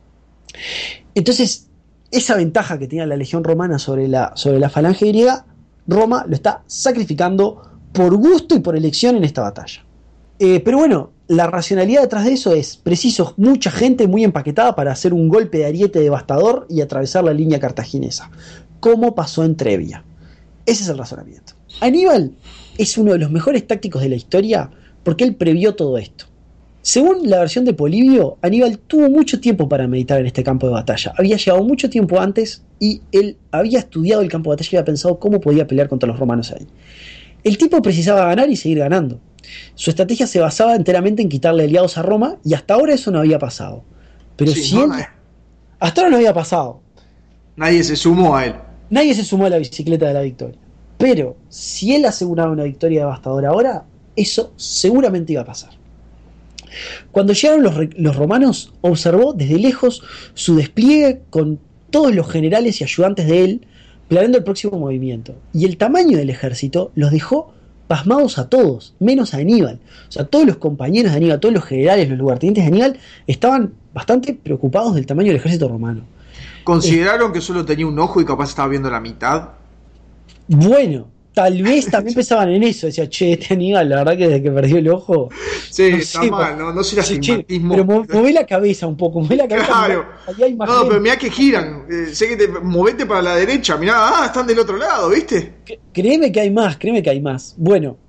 Entonces, esa ventaja que tenía la Legión Romana sobre la falange griega, Roma lo está sacrificando por gusto y por elección en esta batalla. Pero bueno, la racionalidad detrás de eso es preciso mucha gente muy empaquetada para hacer un golpe de ariete devastador y atravesar la línea cartaginesa, como pasó en Trebia. Ese es el razonamiento. Aníbal es uno de los mejores tácticos de la historia porque él previó todo esto. Según la versión de Polibio, Aníbal tuvo mucho tiempo para meditar en este campo de batalla. Había llegado mucho tiempo antes y él había estudiado el campo de batalla y había pensado cómo podía pelear contra los romanos ahí. El tipo precisaba ganar y seguir ganando. Su estrategia se basaba enteramente en quitarle aliados a Roma y hasta ahora eso no había pasado. Pero sí, si él... Hasta ahora no había pasado. Nadie se sumó a él. Nadie se sumó a la bicicleta de la victoria. Pero si él aseguraba una victoria devastadora ahora, eso seguramente iba a pasar. Cuando llegaron los romanos, observó desde lejos su despliegue con todos los generales y ayudantes de él, planeando el próximo movimiento. Y el tamaño del ejército los dejó pasmados a todos, menos a Aníbal. O sea, todos los compañeros de Aníbal, todos los generales, los lugartenientes de Aníbal, estaban bastante preocupados del tamaño del ejército romano. ¿Consideraron que solo tenía un ojo y capaz estaba viendo la mitad? Bueno, tal vez también pensaban en eso. Decía, che, este Aníbal, la verdad que desde que perdió el ojo... Sí, no está mal, no será astigmatismo. Pero mueve la cabeza un poco, mueve la cabeza. Claro. No, pero mirá que giran. Sé que movete para la derecha, mirá, están del otro lado, ¿viste? Créeme que hay más. Bueno,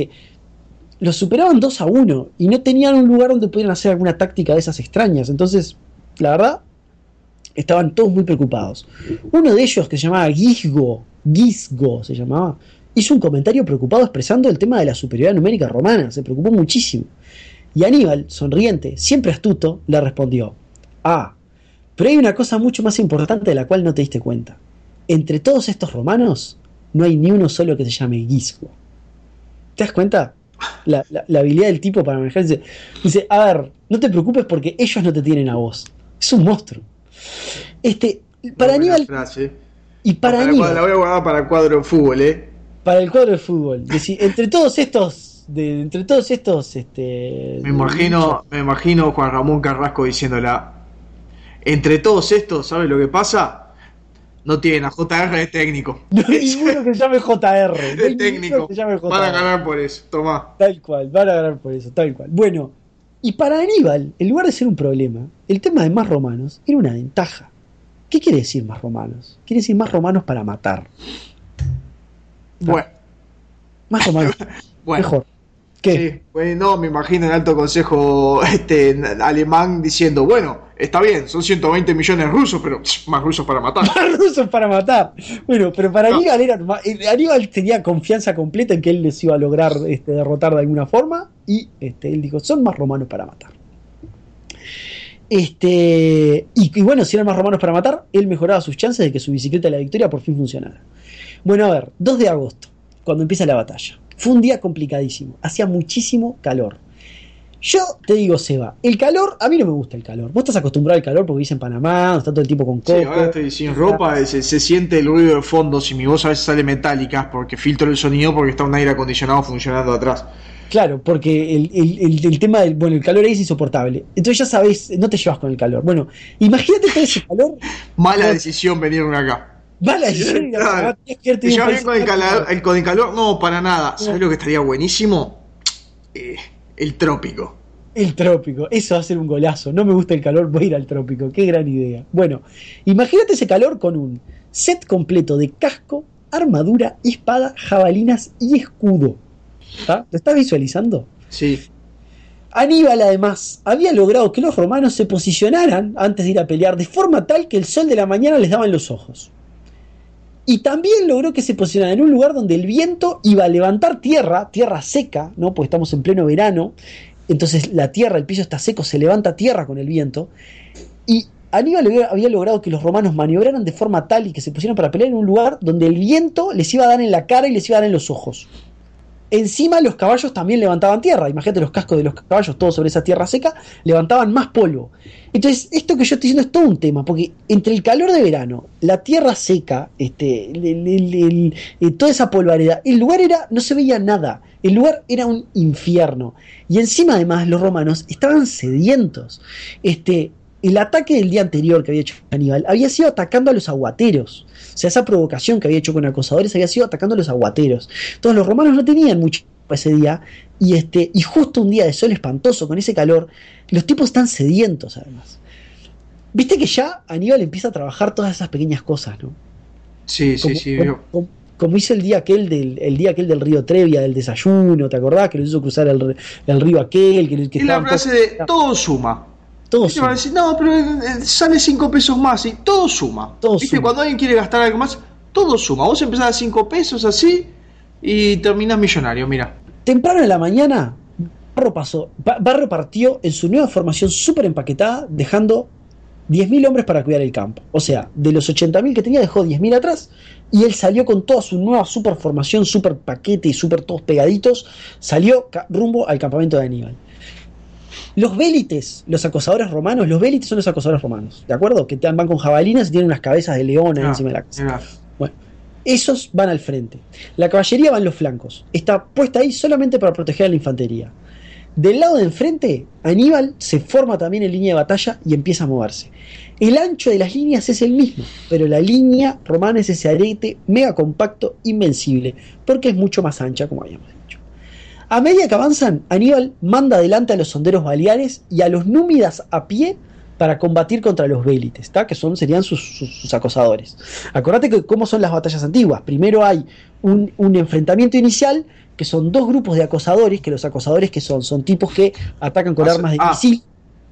los superaban 2-1 y no tenían un lugar donde pudieran hacer alguna táctica de esas extrañas. Entonces, la verdad, estaban todos muy preocupados. Uno de ellos, que se llamaba Gisgo se llamaba, hizo un comentario preocupado expresando el tema de la superioridad numérica romana. Se preocupó muchísimo. Y Aníbal, sonriente, siempre astuto, le respondió: pero hay una cosa mucho más importante de la cual no te diste cuenta. Entre todos estos romanos no hay ni uno solo que se llame Gisgo. ¿Te das cuenta? La habilidad del tipo para manejar. Dice, a ver, no te preocupes porque ellos no te tienen a vos. Es un monstruo. Para Aníbal... Y para Aníbal... La voy a guardar para el cuadro de fútbol, Para el cuadro de fútbol. Decir, entre todos estos... Me imagino Juan Ramón Carrasco diciéndola: entre todos estos, ¿sabes lo que pasa? No tienen a JR de técnico. No hay ninguno que se llame JR. De técnico. Van a ganar por eso, tomá. Tal cual, van a ganar por eso, tal cual. Bueno, y para Aníbal, en lugar de ser un problema, el tema de más romanos era una ventaja. ¿Qué quiere decir más romanos? Quiere decir más romanos para matar. Bueno. Más romanos. Bueno. Mejor. ¿Qué? Sí, bueno, no, me imagino el alto consejo alemán diciendo, bueno, está bien, son 120 millones rusos, pero más rusos para matar. Más rusos para matar. Bueno, pero para Aníbal tenía confianza completa en que él les iba a lograr derrotar de alguna forma, y él dijo, son más romanos para matar. Y bueno, si eran más romanos para matar, él mejoraba sus chances de que su bicicleta de la victoria por fin funcionara. Bueno, a ver, 2 de agosto, cuando empieza la batalla. Fue un día complicadísimo, hacía muchísimo calor. Yo te digo, Seba, el calor, a mí no me gusta el calor. Vos estás acostumbrado al calor porque vivís en Panamá, estás todo el tiempo con coco. Sí, ahora estoy sin ropa, se siente el ruido de fondo, si mi voz a veces sale metálica, porque filtro el sonido porque está un aire acondicionado funcionando atrás. Claro, porque el tema del, bueno, el calor ahí es insoportable. Entonces ya sabés, no te llevas con el calor. Bueno, imagínate todo ese calor. Mala decisión venirme acá. Mala decisión. Claro. ¿Te llevas bien con el calor? No, para nada. ¿Sabes lo que estaría buenísimo? El trópico. El trópico, eso va a ser un golazo. No me gusta el calor, voy a ir al trópico. Qué gran idea. Bueno, imagínate ese calor con un set completo de casco, armadura, espada, jabalinas y escudo. ¿Está? ¿Lo estás visualizando? Sí. Aníbal, además, había logrado que los romanos se posicionaran antes de ir a pelear de forma tal que el sol de la mañana les daba en los ojos. Y también logró que se posicionaran en un lugar donde el viento iba a levantar tierra seca, ¿no? Porque estamos en pleno verano, entonces la tierra, el piso está seco, se levanta tierra con el viento. Y Aníbal había logrado que los romanos maniobraran de forma tal y que se pusieran para pelear en un lugar donde el viento les iba a dar en la cara y les iba a dar en los ojos. Encima los caballos también levantaban tierra. Imagínate los cascos de los caballos, todos sobre esa tierra seca, levantaban más polvo. Entonces, esto que yo estoy diciendo es todo un tema, porque entre el calor de verano, la tierra seca, toda esa polvareda, el lugar no se veía nada. El lugar era un infierno. Y encima, además, los romanos estaban sedientos. El ataque del día anterior que había hecho Aníbal había sido atacando a los aguateros. O sea, esa provocación que había hecho con acosadores había sido atacando a los aguateros. Entonces los romanos no tenían mucho ese día, y justo un día de sol espantoso con ese calor, los tipos están sedientos además. Viste que ya Aníbal empieza a trabajar todas esas pequeñas cosas, ¿no? Sí. Como hizo el día aquel del río Trevia, del desayuno, ¿te acordás? Que lo hizo cruzar el río aquel. Que y la frase de todo suma. Todo ¿Viste? Va a decir, no, pero sale 5 pesos más, y todo suma. ¿Viste? Suma. Cuando alguien quiere gastar algo más, todo suma. Vos empezás a 5 pesos así y terminás millonario, mira. Temprano en la mañana, Barro partió en su nueva formación súper empaquetada, dejando 10.000 hombres para cuidar el campo. O sea, de los 80.000 que tenía, dejó 10.000 atrás, y él salió con toda su nueva super formación, super paquete y super todos pegaditos, salió rumbo al campamento de Aníbal. Los vélites, los acosadores romanos, los vélites son los acosadores romanos, ¿de acuerdo? Que van con jabalinas y tienen unas cabezas de león encima de la casa. Bueno, esos van al frente. La caballería va en los flancos. Está puesta ahí solamente para proteger a la infantería. Del lado de enfrente, Aníbal se forma también en línea de batalla y empieza a moverse. El ancho de las líneas es el mismo, pero la línea romana es ese arete mega compacto, invencible, porque es mucho más ancha, como habíamos dicho. A medida que avanzan, Aníbal manda adelante a los honderos baleares y a los númidas a pie para combatir contra los vélites, que serían sus acosadores. Acordate que cómo son las batallas antiguas. Primero hay un enfrentamiento inicial, que son 2 grupos de acosadores, que los acosadores que son tipos que atacan con armas de misil.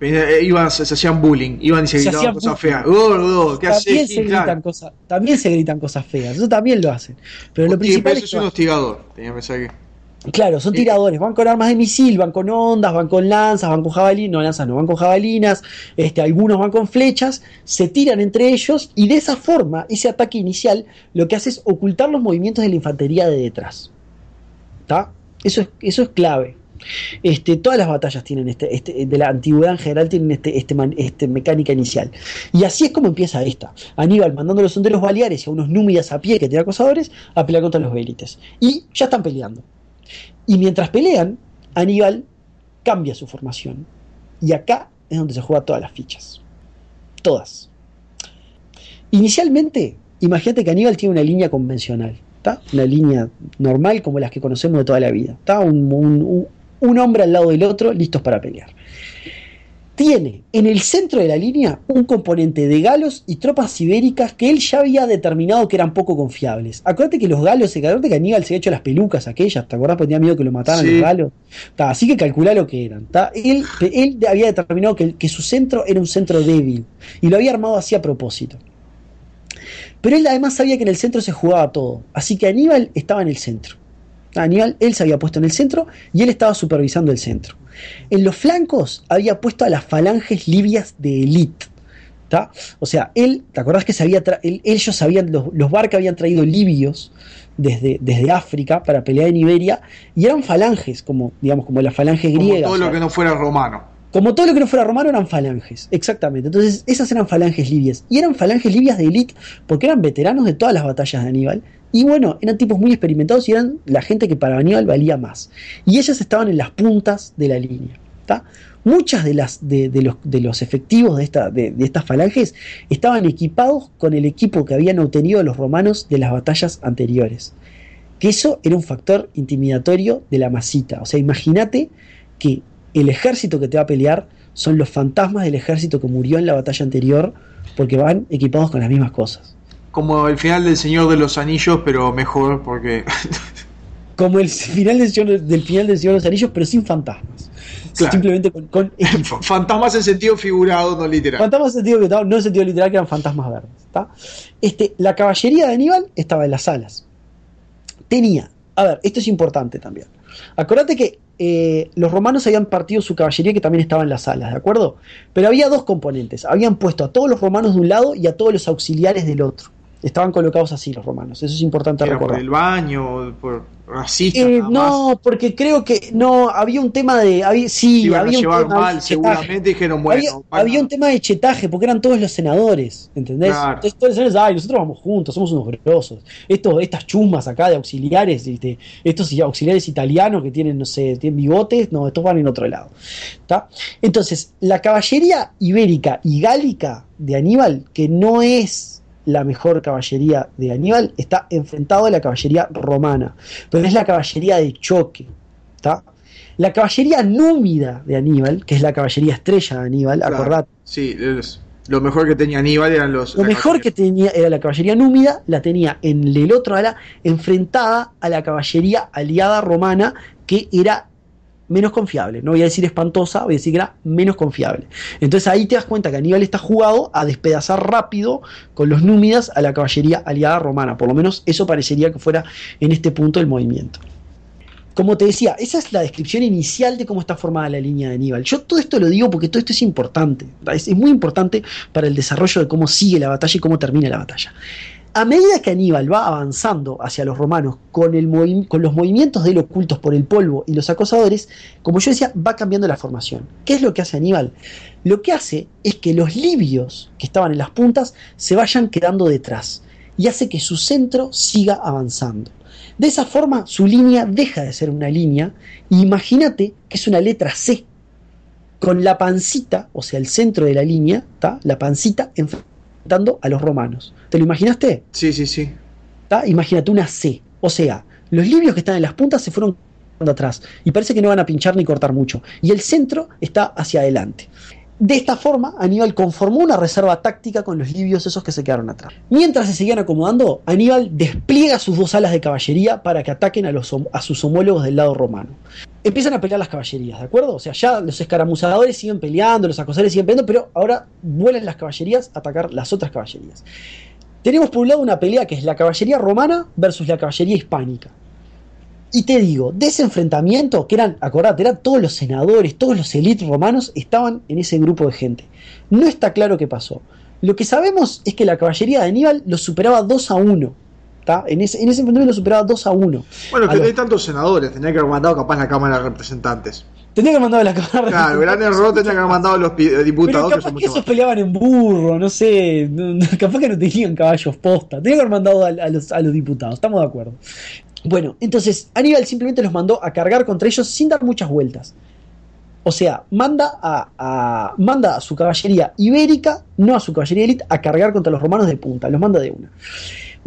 Se hacían bullying, iban y se gritaban cosas feas. ¿Qué haces? También se gritan cosas feas, eso también lo hacen. Pero lo principal es un hostigador, tenía que pensar que... Claro, son tiradores, van con armas de misil, van con ondas, van con lanzas, van con jabalinas, van con jabalinas, algunos van con flechas, se tiran entre ellos y de esa forma, ese ataque inicial, lo que hace es ocultar los movimientos de la infantería de detrás. ¿Está? Eso es clave. Todas las batallas tienen de la antigüedad en general tienen mecánica inicial. Y así es como empieza esta. Aníbal mandando a los honderos baleares y a unos númidas a pie que tienen acosadores a pelear contra los vélites. Y ya están peleando. Y mientras pelean, Aníbal cambia su formación. Y acá es donde se juegan todas las fichas. Todas. Inicialmente, imagínate que Aníbal tiene una línea convencional. ¿Tá? Una línea normal como las que conocemos de toda la vida. ¿Tá? Un hombre al lado del otro, listos para pelear. tiene en el centro de la línea un componente de galos y tropas ibéricas que él ya había determinado que eran poco confiables. Acuérdate que los galos, acuérdate que Aníbal se había hecho las pelucas aquellas, ¿te acordás? Porque tenía miedo que lo mataran los galos. Así que calculá lo que eran. Él había determinado que su centro era un centro débil y lo había armado así a propósito. Pero él además sabía que en el centro se jugaba todo, así que Aníbal estaba en el centro. Aníbal, él se había puesto en el centro y él estaba supervisando el centro. En los flancos había puesto a las falanges libias de élite. O sea, él, ¿te acordás que ellos sabían, los Barca habían traído libios desde África para pelear en Iberia y eran falanges, como la falange griega. Como todo lo que no fuera romano. Como todo lo que no fuera romano eran falanges, exactamente. Entonces esas eran falanges libias. Y eran falanges libias de élite porque eran veteranos de todas las batallas de Aníbal. Y bueno, eran tipos muy experimentados y eran la gente que para Aníbal valía más. Y ellas estaban en las puntas de la línea. Muchas de los efectivos de estas falanges estaban equipados con el equipo que habían obtenido los romanos de las batallas anteriores. Que eso era un factor intimidatorio de la masita. O sea, imagínate que el ejército que te va a pelear son los fantasmas del ejército que murió en la batalla anterior porque van equipados con las mismas cosas. Como el final del Señor de los Anillos, pero mejor porque... Como el final del Señor de los Anillos, pero sin fantasmas. Claro. Simplemente con fantasmas en sentido figurado, no literal. Fantasmas en sentido figurado, no en sentido literal, que eran fantasmas verdes. La caballería de Aníbal estaba en las alas. Esto es importante también. Acordate que los romanos habían partido su caballería que también estaba en las alas, ¿de acuerdo? Pero había dos componentes. Habían puesto a todos los romanos de un lado y a todos los auxiliares del otro. Estaban colocados así los romanos. Eso es importante recordar. ¿Por el baño? ¿Por racistas? No, porque creo que no, había un tema de... había un tema mal, seguramente dijeron, bueno... Había un tema de chetaje, porque eran todos los senadores, ¿entendés? Claro. Entonces todos los senadores, nosotros vamos juntos, somos unos grosos. Estas chusmas acá de auxiliares, estos auxiliares italianos que tienen, no sé, tienen bigotes, no, estos van en otro lado. Entonces, la caballería ibérica y gálica de Aníbal, que no es la mejor caballería de Aníbal, está enfrentado a la caballería romana, pero es la caballería de choque. La caballería númida de Aníbal, que es la caballería estrella de Aníbal, claro, acordate. Sí, lo mejor que tenía Aníbal eran los... Lo mejor que tenía era la caballería númida, la tenía en el otro ala, enfrentada a la caballería aliada romana, que era menos confiable. No voy a decir espantosa, voy a decir que era menos confiable. Entonces ahí te das cuenta que Aníbal está jugado a despedazar rápido con los númidas a la caballería aliada romana. Por lo menos eso parecería que fuera en este punto el movimiento. Como te decía, esa es la descripción inicial de cómo está formada la línea de Aníbal. Yo todo esto lo digo porque todo esto es importante. Es muy importante para el desarrollo de cómo sigue la batalla y cómo termina la batalla. A medida que Aníbal va avanzando hacia los romanos con los movimientos de él ocultos por el polvo y los acosadores, como yo decía, va cambiando la formación. ¿Qué es lo que hace Aníbal? Lo que hace es que los libios que estaban en las puntas se vayan quedando detrás y hace que su centro siga avanzando. De esa forma su línea deja de ser una línea y imagínate que es una letra C con la pancita, o sea el centro de la línea, la pancita enfrentando a los romanos. ¿Te lo imaginaste? Sí, sí, sí. Imagínate una C. O sea, los libios que están en las puntas se fueron atrás y parece que no van a pinchar ni cortar mucho. Y el centro está hacia adelante. De esta forma, Aníbal conformó una reserva táctica con los libios esos que se quedaron atrás. Mientras se seguían acomodando, Aníbal despliega sus dos alas de caballería para que ataquen a sus homólogos del lado romano. Empiezan a pelear las caballerías, ¿de acuerdo? O sea, ya los escaramuzadores siguen peleando, los acosadores siguen peleando, pero ahora vuelan las caballerías a atacar las otras caballerías. Tenemos por un lado una pelea que es la caballería romana versus la caballería hispánica. Y te digo, de ese enfrentamiento, que acordate, eran todos los senadores, todos los élites romanos estaban en ese grupo de gente. No está claro qué pasó. Lo que sabemos es que la caballería de Aníbal lo superaba 2-1. En ese enfrentamiento lo superaba 2-1. Bueno, que no hay tantos senadores, tenía que haber mandado capaz la Cámara de Representantes. Tenía que haber mandado la Cámara de Representantes. Claro, gran error, tenía que haber mandado a los diputados. Pero capaz que esos peleaban en burro, no sé, capaz que no tenían caballos posta. Tenía que haber mandado a los diputados, estamos de acuerdo. Bueno, entonces Aníbal simplemente los mandó a cargar contra ellos sin dar muchas vueltas. O sea, manda a su caballería ibérica, no a su caballería élite, a cargar contra los romanos de punta, los manda de una.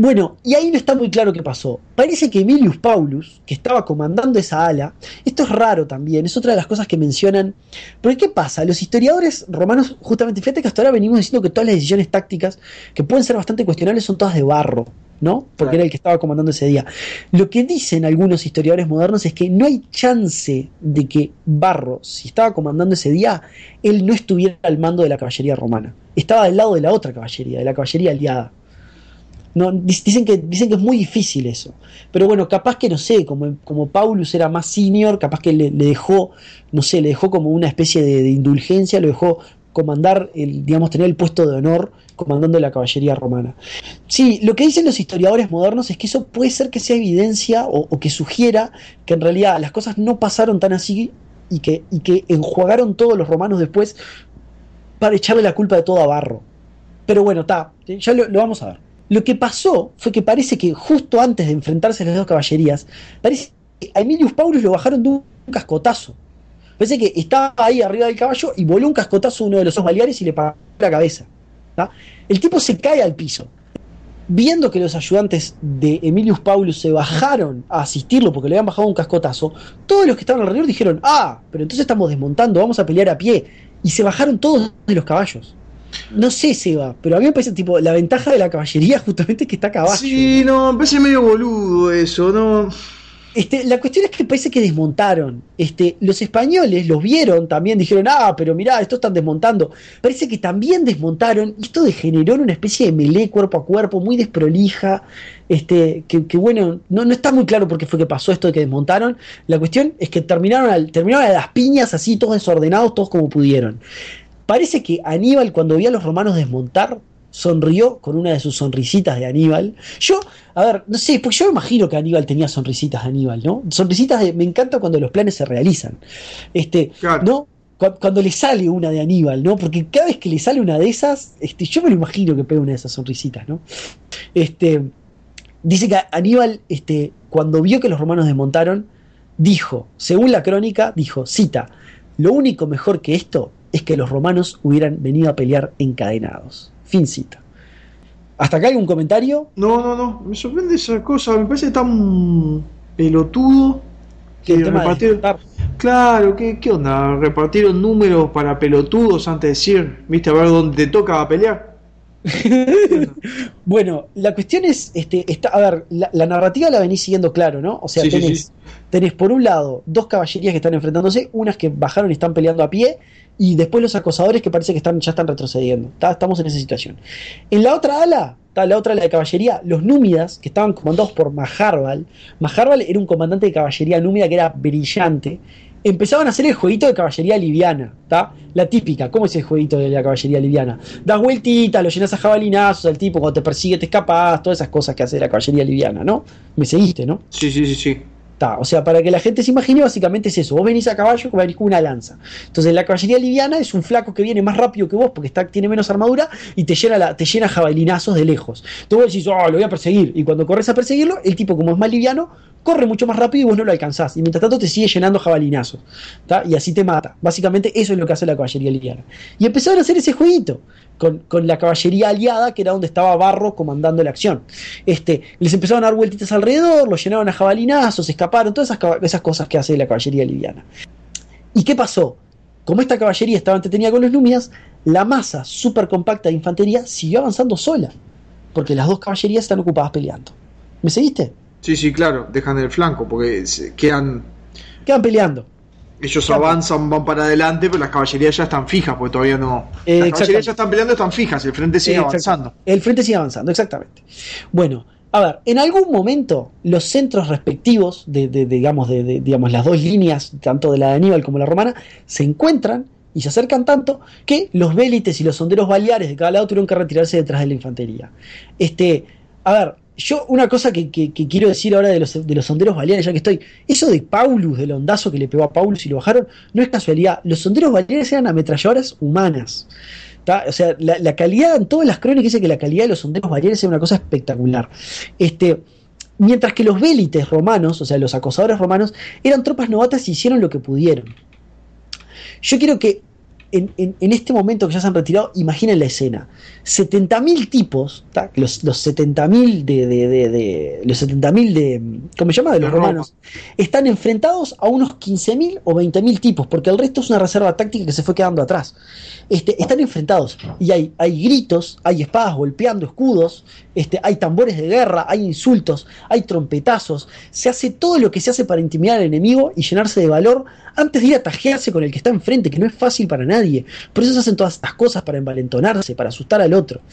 Bueno, y ahí no está muy claro qué pasó. Parece que Emilius Paulus, que estaba comandando esa ala, esto es raro también, es otra de las cosas que mencionan. Porque ¿qué pasa? Los historiadores romanos, justamente, fíjate que hasta ahora venimos diciendo que todas las decisiones tácticas, que pueden ser bastante cuestionables, son todas de Varro, ¿no? Porque era el que estaba comandando ese día. Lo que dicen algunos historiadores modernos es que no hay chance de que Varro, si estaba comandando ese día, él no estuviera al mando de la caballería romana. Estaba del lado de la otra caballería, de la caballería aliada. No, dicen que es muy difícil eso. Pero bueno, capaz que no sé, como Paulus era más senior, capaz que le dejó, no sé, le dejó como una especie de indulgencia, lo dejó comandar, digamos, tener el puesto de honor comandando la caballería romana. Sí, lo que dicen los historiadores modernos es que eso puede ser que sea evidencia o que sugiera que en realidad las cosas no pasaron tan así y que enjuagaron todos los romanos después para echarle la culpa de todo a Varro. Pero bueno, ya lo vamos a ver. Lo que pasó fue que parece que justo antes de enfrentarse a las dos caballerías, parece que a Emilius Paulus lo bajaron de un cascotazo. Parece que estaba ahí arriba del caballo y voló un cascotazo a uno de los dos baleares y le pagó la cabeza. ¿Tá? El tipo se cae al piso. Viendo que los ayudantes de Emilius Paulus se bajaron a asistirlo porque le habían bajado un cascotazo, todos los que estaban alrededor dijeron, pero entonces estamos desmontando, vamos a pelear a pie. Y se bajaron todos de los caballos. No sé, Seba, pero a mí me parece tipo la ventaja de la caballería justamente es que está a caballo. Sí, no, me parece medio boludo eso, ¿no? La cuestión es que parece que desmontaron. Los españoles los vieron también, dijeron, pero mirá, esto están desmontando. Parece que también desmontaron, y esto degeneró en una especie de melee cuerpo a cuerpo, muy desprolija. Que bueno, no está muy claro por qué fue que pasó esto de que desmontaron. La cuestión es que terminaron a las piñas así, todos desordenados, todos como pudieron. Parece que Aníbal, cuando vio a los romanos desmontar, sonrió con una de sus sonrisitas de Aníbal. No sé, porque yo me imagino que Aníbal tenía sonrisitas de Aníbal, ¿no? Sonrisitas me encanta cuando los planes se realizan. Claro. ¿No? Cuando le sale una de Aníbal, ¿no? Porque cada vez que le sale una de esas, yo me lo imagino que pega una de esas sonrisitas, ¿no? Dice que Aníbal, cuando vio que los romanos desmontaron, dijo, según la crónica, cita, lo único mejor que esto es que los romanos hubieran venido a pelear encadenados. Fin cita. ¿Hasta acá hay un comentario? No, me sorprende esa cosa, me parece tan pelotudo que el tema de Claro, ¿qué onda? ¿Repartieron números para pelotudos antes de decir, viste, a ver dónde te toca pelear? Bueno, la cuestión es, a ver, la narrativa la venís siguiendo claro, ¿no? O sea, tenés por un lado dos caballerías que están enfrentándose, unas que bajaron y están peleando a pie, y después los acosadores que parece que ya están retrocediendo. Estamos en esa situación. En la otra ala, la otra ala de caballería, los númidas, que estaban comandados por Maharbal. Maharbal era un comandante de caballería númida que era brillante. Empezaban a hacer el jueguito de caballería liviana, ¿tá? La típica, ¿cómo es el jueguito de la caballería liviana? Das vueltitas, lo llenas a jabalinazos, al tipo cuando te persigue te escapas, todas esas cosas que hace la caballería liviana, ¿no? Me seguiste, ¿no? Sí. O sea, para que la gente se imagine, básicamente es eso. Vos venís a caballo, venís con una lanza. Entonces la caballería liviana es un flaco que viene más rápido que vos porque tiene menos armadura y te llena jabalinazos de lejos. Entonces vos decís, lo voy a perseguir. Y cuando corres a perseguirlo, el tipo, como es más liviano, corre mucho más rápido y vos no lo alcanzás. Y mientras tanto te sigue llenando jabalinazos. Y así te mata. Básicamente eso es lo que hace la caballería liviana. Y empezaron a hacer ese jueguito con la caballería aliada, que era donde estaba Varro comandando la acción. Les empezaron a dar vueltitas alrededor, los llenaron a jabalinazos, escaparon, todas esas cosas que hace la caballería liviana. ¿Y qué pasó? Como esta caballería estaba entretenida con los númidas, la masa súper compacta de infantería siguió avanzando sola, porque las dos caballerías están ocupadas peleando. ¿Me seguiste? Sí, claro, dejan el flanco, porque quedan peleando. Ellos avanzan, van para adelante, pero las caballerías ya están fijas, porque todavía no. Las caballerías ya están peleando, están fijas, el frente sigue avanzando. El frente sigue avanzando, exactamente. Bueno, a ver, en algún momento los centros respectivos digamos, las dos líneas, tanto de la de Aníbal como la romana, se encuentran y se acercan tanto que los vélites y los honderos baleares de cada lado tuvieron que retirarse detrás de la infantería. A ver, yo una cosa que quiero decir ahora de los honderos baleares, ya que estoy, eso de Paulus, del hondazo que le pegó a Paulus y lo bajaron, no es casualidad. Los honderos baleares eran ametralladoras humanas. O sea, la calidad, en todas las crónicas dice que la calidad de los honderos baleares era una cosa espectacular. Mientras que los vélites romanos, o sea, los acosadores romanos, eran tropas novatas y hicieron lo que pudieron. Yo quiero que en este momento que ya se han retirado, imaginen la escena. 70.000 tipos, los 70.000 los 70.000 ¿cómo se llama? De los romanos, están enfrentados a unos 15.000 o 20.000 tipos, porque el resto es una reserva táctica que se fue quedando atrás. Están enfrentados y hay gritos, hay espadas golpeando escudos, hay tambores de guerra, hay insultos, hay trompetazos, se hace todo lo que se hace para intimidar al enemigo y llenarse de valor antes de ir a tajearse con el que está enfrente, que no es fácil para nadie. Por eso se hacen todas estas cosas, para envalentonarse, para asustar al otro.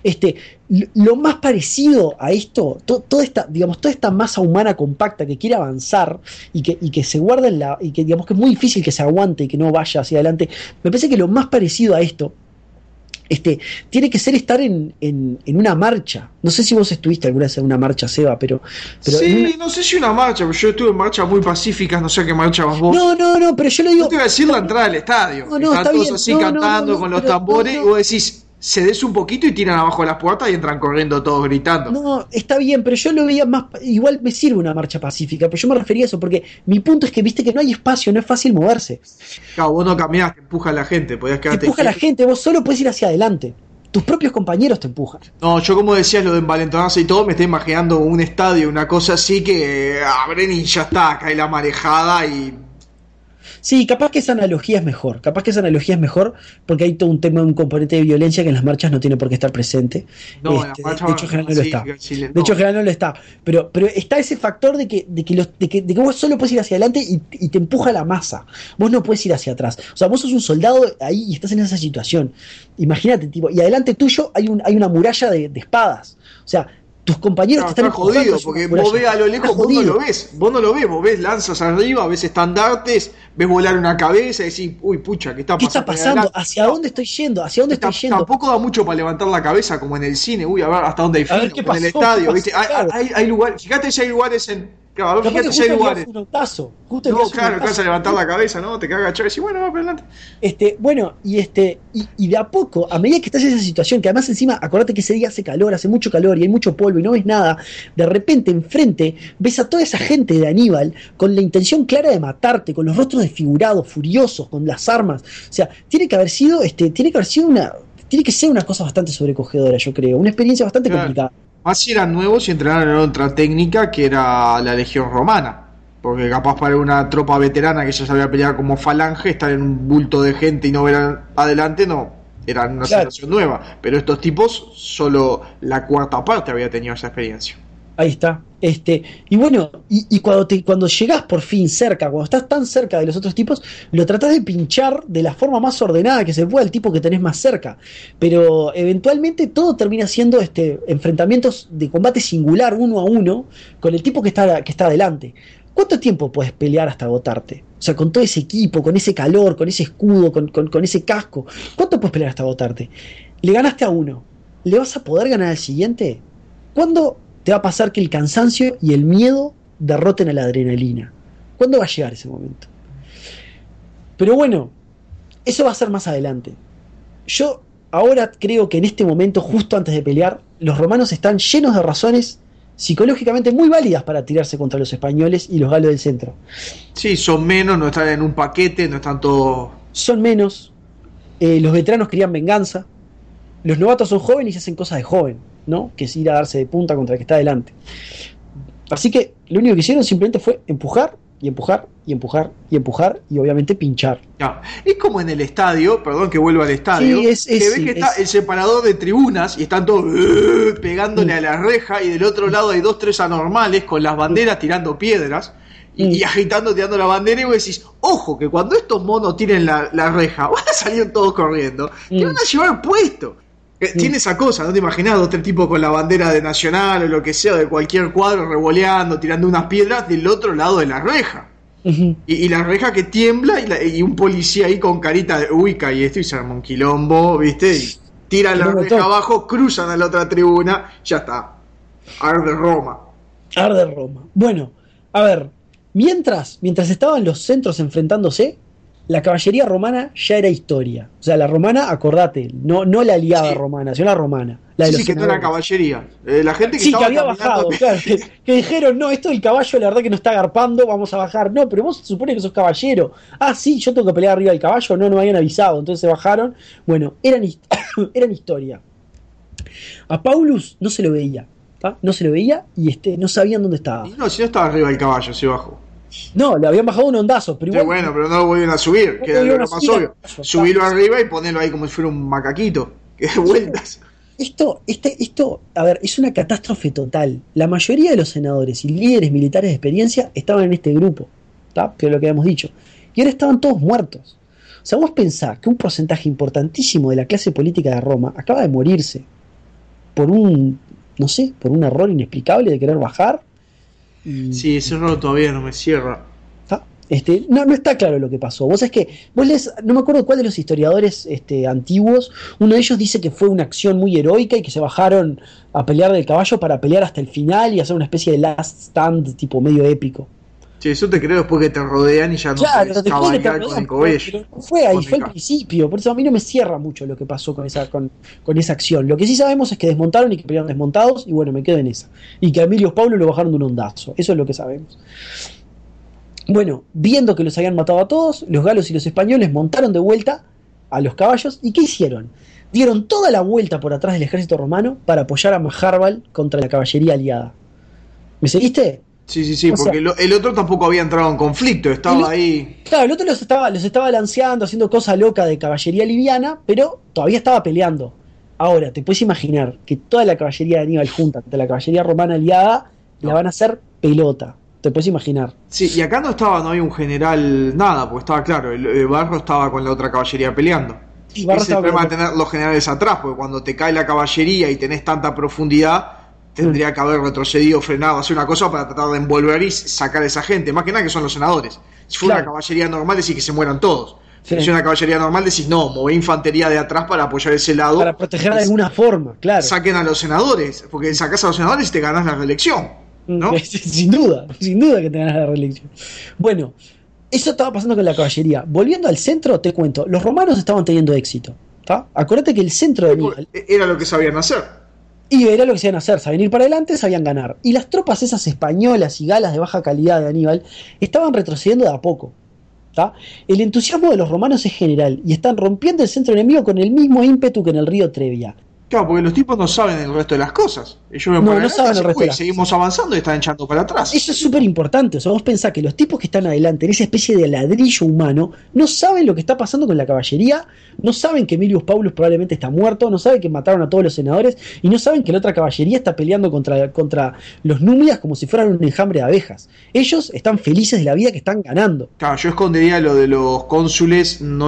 Lo más parecido a esto, toda esta masa humana compacta que quiere avanzar y que se guarda y que digamos que es muy difícil que se aguante y que no vaya hacia adelante, me parece que lo más parecido a esto tiene que ser estar en una marcha. No sé si vos estuviste alguna vez en una marcha, Seba, pero sí, no sé si una marcha, pero yo estuve en marchas muy pacíficas, no sé qué marcha vas vos. No, pero yo le digo... Yo te iba a decir la entrada del estadio. No, están está todos bien. así cantando con los tambores y vos decís, se des un poquito y tiran abajo las puertas y entran corriendo todos gritando. No, está bien, pero yo lo veía más... Igual me sirve una marcha pacífica, pero yo me refería a eso, porque mi punto es que viste que no hay espacio, no es fácil moverse. Claro, vos no caminás, te empuja a la gente, podías quedarte... Te empuja a la gente, vos solo podés ir hacia adelante. Tus propios compañeros te empujan. No, yo como decías lo de envalentonarse y todo, me estoy imaginando un estadio, una cosa así que abren y ya está, cae la marejada y... Sí, capaz que esa analogía es mejor. Porque hay todo un tema, un componente de violencia que en las marchas no tiene por qué estar presente. No, de hecho, en general no lo está. De hecho, en general no lo está. Pero está ese factor de que vos solo puedes ir hacia adelante y te empuja la masa. Vos no puedes ir hacia atrás. O sea, vos sos un soldado ahí y estás en esa situación. Imagínate, tipo, y adelante tuyo hay una muralla de espadas. O sea, tus compañeros te están jodido, porque vos ves a lo lejos, vos no lo ves, vos ves lanzas arriba, ves estandartes, ves volar una cabeza y decís, uy, pucha, ¿qué está pasando? ¿Qué está pasando? ¿Hacia dónde estoy yendo? Tampoco da mucho para levantar la cabeza como en el cine, uy, a ver hasta dónde hay filo, en el estadio, ¿viste? Hay lugares, fíjate si hay lugares Claro, fíjate si hay lugares. No, claro, vas a levantar la cabeza, ¿no? Te cagas y bueno, va para adelante. Y de a poco, a medida que estás en esa situación, que además encima, acordate que ese día hace calor, hace mucho calor y hay mucho polvo y no ves nada, de repente enfrente ves a toda esa gente de Aníbal con la intención clara de matarte, con los rostros desfigurados, furiosos, con las armas. O sea, tiene que ser una cosa bastante sobrecogedora, yo creo, una experiencia bastante complicada. Más si eran nuevos y entrenaron en otra técnica que era la Legión Romana. Porque capaz para una tropa veterana que ya sabía pelear como falange, estar en un bulto de gente y no ver adelante, no, era una situación nueva. Pero estos tipos, solo la cuarta parte había tenido esa experiencia. Ahí está. Y bueno, y cuando llegás por fin cerca, cuando estás tan cerca de los otros tipos, lo tratás de pinchar de la forma más ordenada que se pueda al tipo que tenés más cerca. Pero eventualmente todo termina siendo enfrentamientos de combate singular, uno a uno, con el tipo que está adelante. ¿Cuánto tiempo puedes pelear hasta agotarte? O sea, con todo ese equipo, con ese calor, con ese escudo, con ese casco. ¿Cuánto puedes pelear hasta agotarte? Le ganaste a uno. ¿Le vas a poder ganar al siguiente? ¿Cuándo te va a pasar que el cansancio y el miedo derroten a la adrenalina? ¿Cuándo va a llegar ese momento? Pero bueno, eso va a ser más adelante. Yo ahora creo que en este momento, justo antes de pelear, los romanos están llenos de razones psicológicamente muy válidas para tirarse contra los españoles y los galos del centro. Sí, son menos, no están en un paquete, no están todos... Son menos, los veteranos querían venganza, los novatos son jóvenes y hacen cosas de joven, ¿no? Que es ir a darse de punta contra el que está delante. Así que lo único que hicieron simplemente fue empujar y empujar y empujar y empujar y obviamente pinchar. Ya. Es como en el estadio, perdón que vuelva al estadio, que ves que está el separador de tribunas y están todos pegándole a la reja y del otro lado hay 2-3 anormales con las banderas tirando piedras y agitando, tirando la bandera y vos decís, ojo, que cuando estos monos tiren la reja van a salir todos corriendo, te van a llevar puesto. Tiene esa cosa, ¿no te imaginás? 2-3 tipos con la bandera de Nacional o lo que sea, de cualquier cuadro, revoleando, tirando unas piedras del otro lado de la reja. Y la reja que tiembla y un policía ahí con carita de ubica y esto y se arma un quilombo, ¿viste? Y tiran la reja abajo, cruzan a la otra tribuna, ya está. Arde Roma. Arde Roma. Bueno, a ver, mientras estaban los centros enfrentándose, la caballería romana ya era historia. O sea, la romana, acordate, no la aliada Sí, romana, sino la romana. La de sí, los sí, que no era senadores. caballería. La gente que Sí, que estaba había caminando. bajado, claro, que dijeron, no, esto del caballo la verdad que no está garpando, vamos a bajar. No, pero vos se supone que sos caballero. Ah, sí, yo tengo que pelear arriba del caballo, no, no me habían avisado, entonces se bajaron. Bueno, eran historia. A Paulus no se lo veía, ¿tá? No se lo veía y no sabían dónde estaba. Y no, si no estaba arriba del caballo, se bajó. No, le habían bajado un ondazo, pero Sí, igual bueno, pero no lo volvieron a subir, no que lo era iban a lo más subir al obvio. caballo, ¿tá? Subirlo arriba y ponerlo ahí como si fuera un macaquito, que de vueltas. Esto, a ver, es una catástrofe total. La mayoría de los senadores y líderes militares de experiencia estaban en este grupo, ¿tá? Que es lo que habíamos dicho. Y ahora estaban todos muertos. O sea, vos pensás que un porcentaje importantísimo de la clase política de Roma acaba de morirse por no sé, por un error inexplicable de querer bajar. Y, Sí, ese error todavía no me cierra. ¿tá? No está claro lo que pasó. Vos sabés que, no me acuerdo cuál de los historiadores antiguos, uno de ellos dice que fue una acción muy heroica y que se bajaron a pelear del caballo para pelear hasta el final y hacer una especie de last stand tipo medio épico. Sí, eso te creo después que te rodean y ya no Claro, podés después que te cabalgar con el cobello. pero no fue ahí, Con el fue el principio. Por eso a mí no me cierra mucho lo que pasó con esa acción. Lo que sí sabemos es que desmontaron y que pelearon desmontados, y bueno, me quedo en esa. Y que a Emilio Paulo lo bajaron de un ondazo. Eso es lo que sabemos. Bueno, viendo que los habían matado a todos, los galos y los españoles montaron de vuelta a los caballos. ¿Y qué hicieron? Dieron toda la vuelta por atrás del ejército romano para apoyar a Maharbal contra la caballería aliada. ¿Me seguiste? Sí, sí, sí, O sea, porque el otro tampoco había entrado en conflicto, estaba ahí. claro, el otro los estaba lanceando, haciendo cosa loca de caballería liviana, pero todavía estaba peleando. Ahora, te puedes imaginar que toda la caballería de Aníbal junta ante la caballería romana aliada la No. van a hacer pelota. Te puedes imaginar. Sí, y acá no había un general nada, porque estaba claro, el Barro estaba con la otra caballería peleando. Y Barra Ese es el estaba problema de peleando. tener los generales atrás, porque cuando te cae la caballería y tenés tanta profundidad, tendría que haber retrocedido, frenado, hacer una cosa para tratar de envolver y sacar a esa gente. Más que nada que son los senadores. Si fuera una Claro. caballería normal, decís que se mueran todos. Sí. Si es una caballería normal, decís no, mové infantería de atrás para apoyar ese lado. Para proteger de Y alguna forma, claro. saquen a los senadores, porque sacás a los senadores y te ganás la reelección, ¿no? Sin duda que te ganas la reelección. Bueno, eso estaba pasando con la caballería. Volviendo al centro, te cuento, los romanos estaban teniendo éxito. ¿Tá? Acordate que el centro de Aníbal Era lo que sabían hacer. y era lo que sabían hacer, sabían ir para adelante, sabían ganar. Y las tropas esas españolas y galas de baja calidad de Aníbal estaban retrocediendo de a poco. ¿Tá? El entusiasmo de los romanos es general y están rompiendo el centro enemigo con el mismo ímpetu que en el río Trevia. Claro, porque los tipos no saben el resto de las cosas. Ellos ven No, para no adelante saben y el resto de las seguimos avanzando y están echando para atrás. Eso es súper importante. O sea, vos pensás que los tipos que están adelante, en esa especie de ladrillo humano, no saben lo que está pasando con la caballería, no saben que Emilius Paulus probablemente está muerto, no saben que mataron a todos los senadores, y no saben que la otra caballería está peleando contra los númidas como si fueran un enjambre de abejas. Ellos están felices de la vida que están ganando. Claro, yo escondería lo de los cónsules, no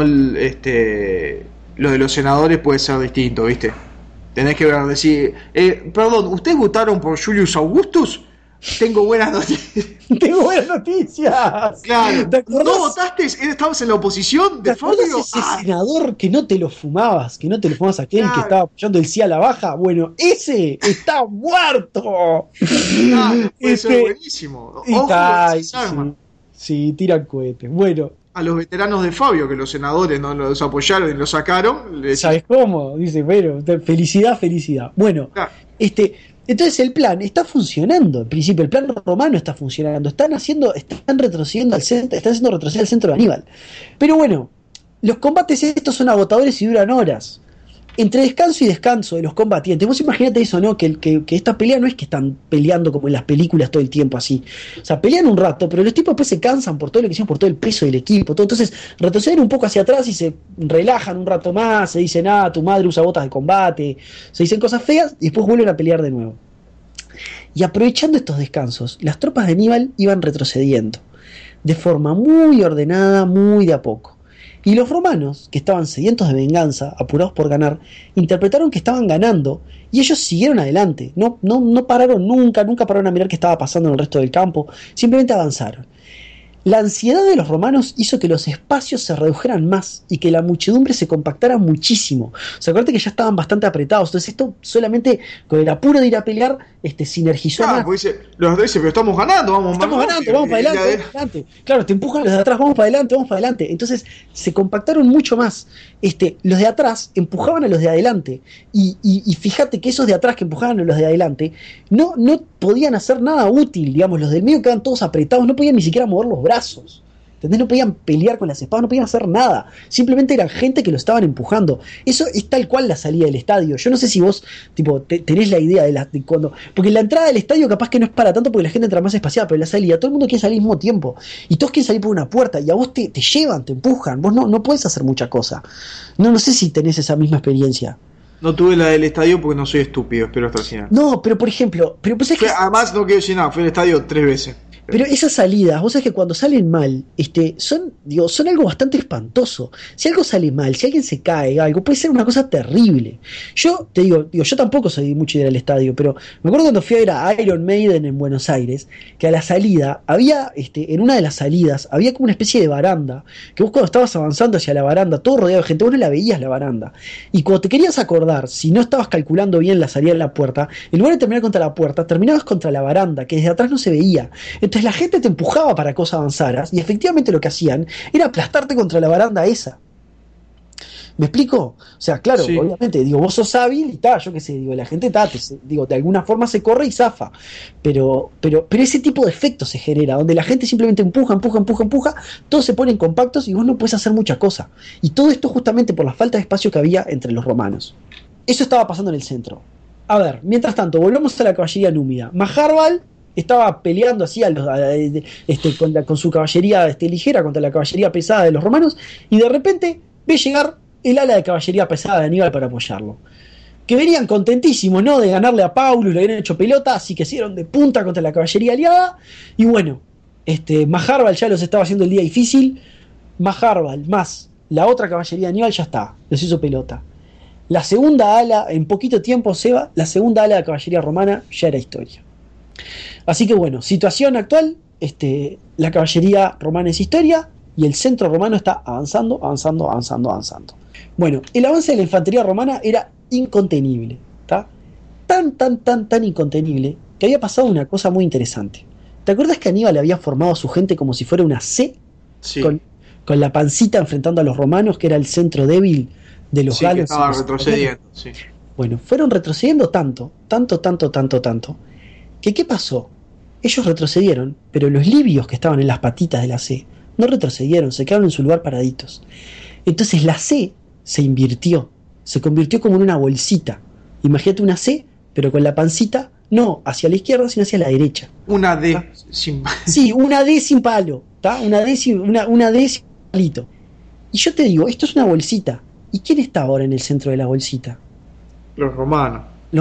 lo de los senadores puede ser distinto, ¿viste? Tenés que ver, decir, perdón, ¿ustedes votaron por Julius Augustus? Tengo buenas noticias. Tengo buenas noticias. Claro, ¿Te acordás? ¿no votaste? ¿Estabas en la oposición ¿Te de acuerdas Fabio? ese senador que no te lo fumabas? Que no te lo fumabas aquel Claro. que estaba apoyando el sí a la baja. Bueno, ese está muerto. Claro, puede ser Este, buenísimo. y Ojo, tal, se arman. sí, tiran cohetes. Bueno, A los veteranos de Fabio, que los senadores no los apoyaron y los sacaron, le decís, ¿sabes cómo? Dice, bueno, felicidad, felicidad. Bueno, claro, entonces el plan está funcionando. En principio, el plan romano está funcionando. Están retrocediendo al centro, están haciendo retroceder al centro de Aníbal. Pero bueno, los combates estos son agotadores y duran horas. Entre descanso y descanso de los combatientes, vos imaginate eso, ¿no? Que esta pelea no es que están peleando como en las películas todo el tiempo así. O sea, pelean un rato, pero los tipos después se cansan por todo lo que hicieron, por todo el peso del equipo, todo. Entonces retroceden un poco hacia atrás y se relajan un rato más, se dicen, tu madre usa botas de combate, se dicen cosas feas y después vuelven a pelear de nuevo. Y aprovechando estos descansos, las tropas de Aníbal iban retrocediendo, de forma muy ordenada, muy de a poco. Y los romanos, que estaban sedientos de venganza, apurados por ganar, interpretaron que estaban ganando y ellos siguieron adelante. No pararon nunca pararon a mirar qué estaba pasando en el resto del campo, simplemente avanzaron. La ansiedad de los romanos hizo que los espacios se redujeran más y que la muchedumbre se compactara muchísimo. O sea, acuérdate que ya estaban bastante apretados. Entonces esto solamente con el apuro de ir a pelear sinergizó más. Porque los de dice, pero estamos ganando, vamos para adelante, vamos para adelante. Claro, te empujan los de atrás, vamos para adelante. Entonces se compactaron mucho más. Los de atrás empujaban a los de adelante. Y fíjate que esos de atrás que empujaban a los de adelante no podían hacer nada útil. Digamos, los del medio quedaban todos apretados, no podían ni siquiera mover los brazos. ¿Entendés? No podían pelear con las espadas, no podían hacer nada. Simplemente eran gente que lo estaban empujando. Eso es tal cual la salida del estadio. Yo no sé si vos tenés la idea de cuando. Porque la entrada del estadio capaz que no es para tanto porque la gente entra más espaciada, pero la salida, todo el mundo quiere salir al mismo tiempo. Y todos quieren salir por una puerta. Y a vos te llevan, te empujan. Vos no podés hacer mucha cosa. No sé si tenés esa misma experiencia. No tuve la del estadio porque no soy estúpido, espero hasta el final. No, pero por ejemplo. Pues es que además, no quiero decir nada, fui al estadio 3 veces. Pero esas salidas, vos sabés que cuando salen mal, son algo bastante espantoso. Si algo sale mal, si alguien se cae, algo, puede ser una cosa terrible. Yo te digo, yo tampoco soy mucho de ir al estadio, pero me acuerdo cuando fui a ir a Iron Maiden en Buenos Aires, que a la salida había, en una de las salidas, había como una especie de baranda, que vos cuando estabas avanzando hacia la baranda, todo rodeado de gente, vos no la veías la baranda. Y cuando te querías acordar, si no estabas calculando bien la salida de la puerta, en lugar de terminar contra la puerta, terminabas contra la baranda, que desde atrás no se veía. Entonces la gente te empujaba para que cosas avanzaras y efectivamente lo que hacían era aplastarte contra la baranda esa. ¿Me explico? O sea, claro, sí. Obviamente, vos sos hábil y tal, yo qué sé, la gente de alguna forma se corre y zafa, pero ese tipo de efecto se genera, donde la gente simplemente empuja, todos se ponen compactos y vos no puedes hacer mucha cosa. Y todo esto justamente por la falta de espacio que había entre los romanos. Eso estaba pasando en el centro. A ver, mientras tanto, volvamos a la caballería númida. Maharbal estaba peleando así con su caballería ligera contra la caballería pesada de los romanos, y de repente ve llegar el ala de caballería pesada de Aníbal para apoyarlo. Que venían contentísimos, ¿no?, de ganarle a Paulus, le habían hecho pelota, así que se dieron de punta contra la caballería aliada, y bueno, Maharbal ya los estaba haciendo el día difícil. Maharbal más la otra caballería de Aníbal ya está, los hizo pelota. La segunda ala, en poquito tiempo, Seba, la segunda ala de la caballería romana ya era historia. Así que bueno, situación actual, la caballería romana es historia y el centro romano está avanzando. Bueno, el avance de la infantería romana era incontenible, ¿tá? Tan incontenible que había pasado una cosa muy interesante. ¿Te acuerdas que Aníbal había formado a su gente como si fuera una C? Sí. Con la pancita enfrentando a los romanos, que era el centro débil de los galos. Que estaba retrocediendo, sí. Bueno, fueron retrocediendo tanto, que ¿qué pasó? Ellos retrocedieron, pero los libios que estaban en las patitas de la C no retrocedieron, se quedaron en su lugar paraditos. Entonces la C se invirtió, se convirtió como en una bolsita. Imagínate una C, pero con la pancita no hacia la izquierda, sino hacia la derecha. Una D sin palo. Sí, una D sin palo, ¿tá? Una D sin palito. Y yo te digo, esto es una bolsita. ¿Y quién está ahora en el centro de la bolsita? Los romanos.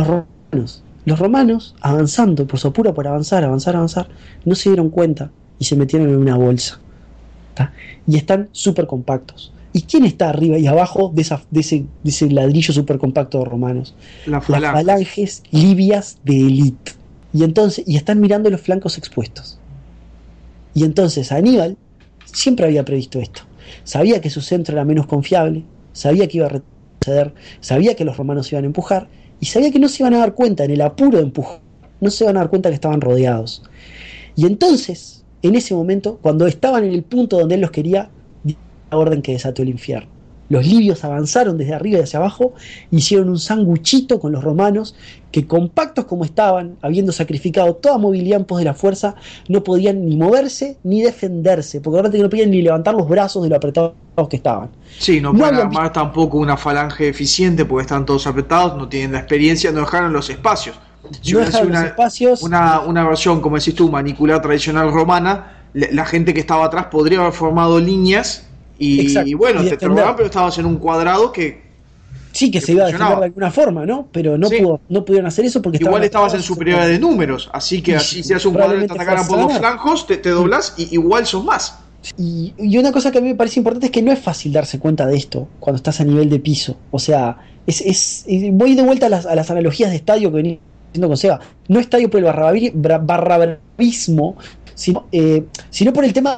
Los romanos, avanzando, por su apuro por avanzar, no se dieron cuenta y se metieron en una bolsa. ¿Tá? Y están súper compactos. ¿Y quién está arriba y abajo de ese ladrillo súper compacto de romanos? Las falanges libias de élite. Y están mirando los flancos expuestos. Y entonces Aníbal siempre había previsto esto. Sabía que su centro era menos confiable, sabía que iba a retroceder, sabía que los romanos se iban a empujar, y sabía que no se iban a dar cuenta en el apuro de empujar, no se iban a dar cuenta que estaban rodeados. Y entonces, en ese momento, cuando estaban en el punto donde él los quería, dio la orden que desató el infierno. Los libios avanzaron desde arriba y hacia abajo, hicieron un sanguchito con los romanos, que compactos como estaban, habiendo sacrificado toda movilidad en pos de la fuerza, no podían ni moverse ni defenderse, porque ahora no podían ni levantar los brazos de lo apretados que estaban. Sí, no pueden armar tampoco una falange eficiente porque están todos apretados, no tienen la experiencia, no dejaron los espacios. Si hubiera sido una versión, como decís tú, manicular tradicional romana, la gente que estaba atrás podría haber formado líneas y bueno, te robaban, pero estabas en un cuadrado que sí, que se iba a defender de alguna forma, ¿no? Pero no pudieron hacer eso porque igual estabas en superioridad de números, así que si haces un cuadrado y te atacaran por los flancos, te doblás y igual sos más. Y una cosa que a mí me parece importante es que no es fácil darse cuenta de esto cuando estás a nivel de piso. O sea, voy de vuelta a las analogías de estadio que venía diciendo con Seba. No estadio por el barrabrismo, sino por el tema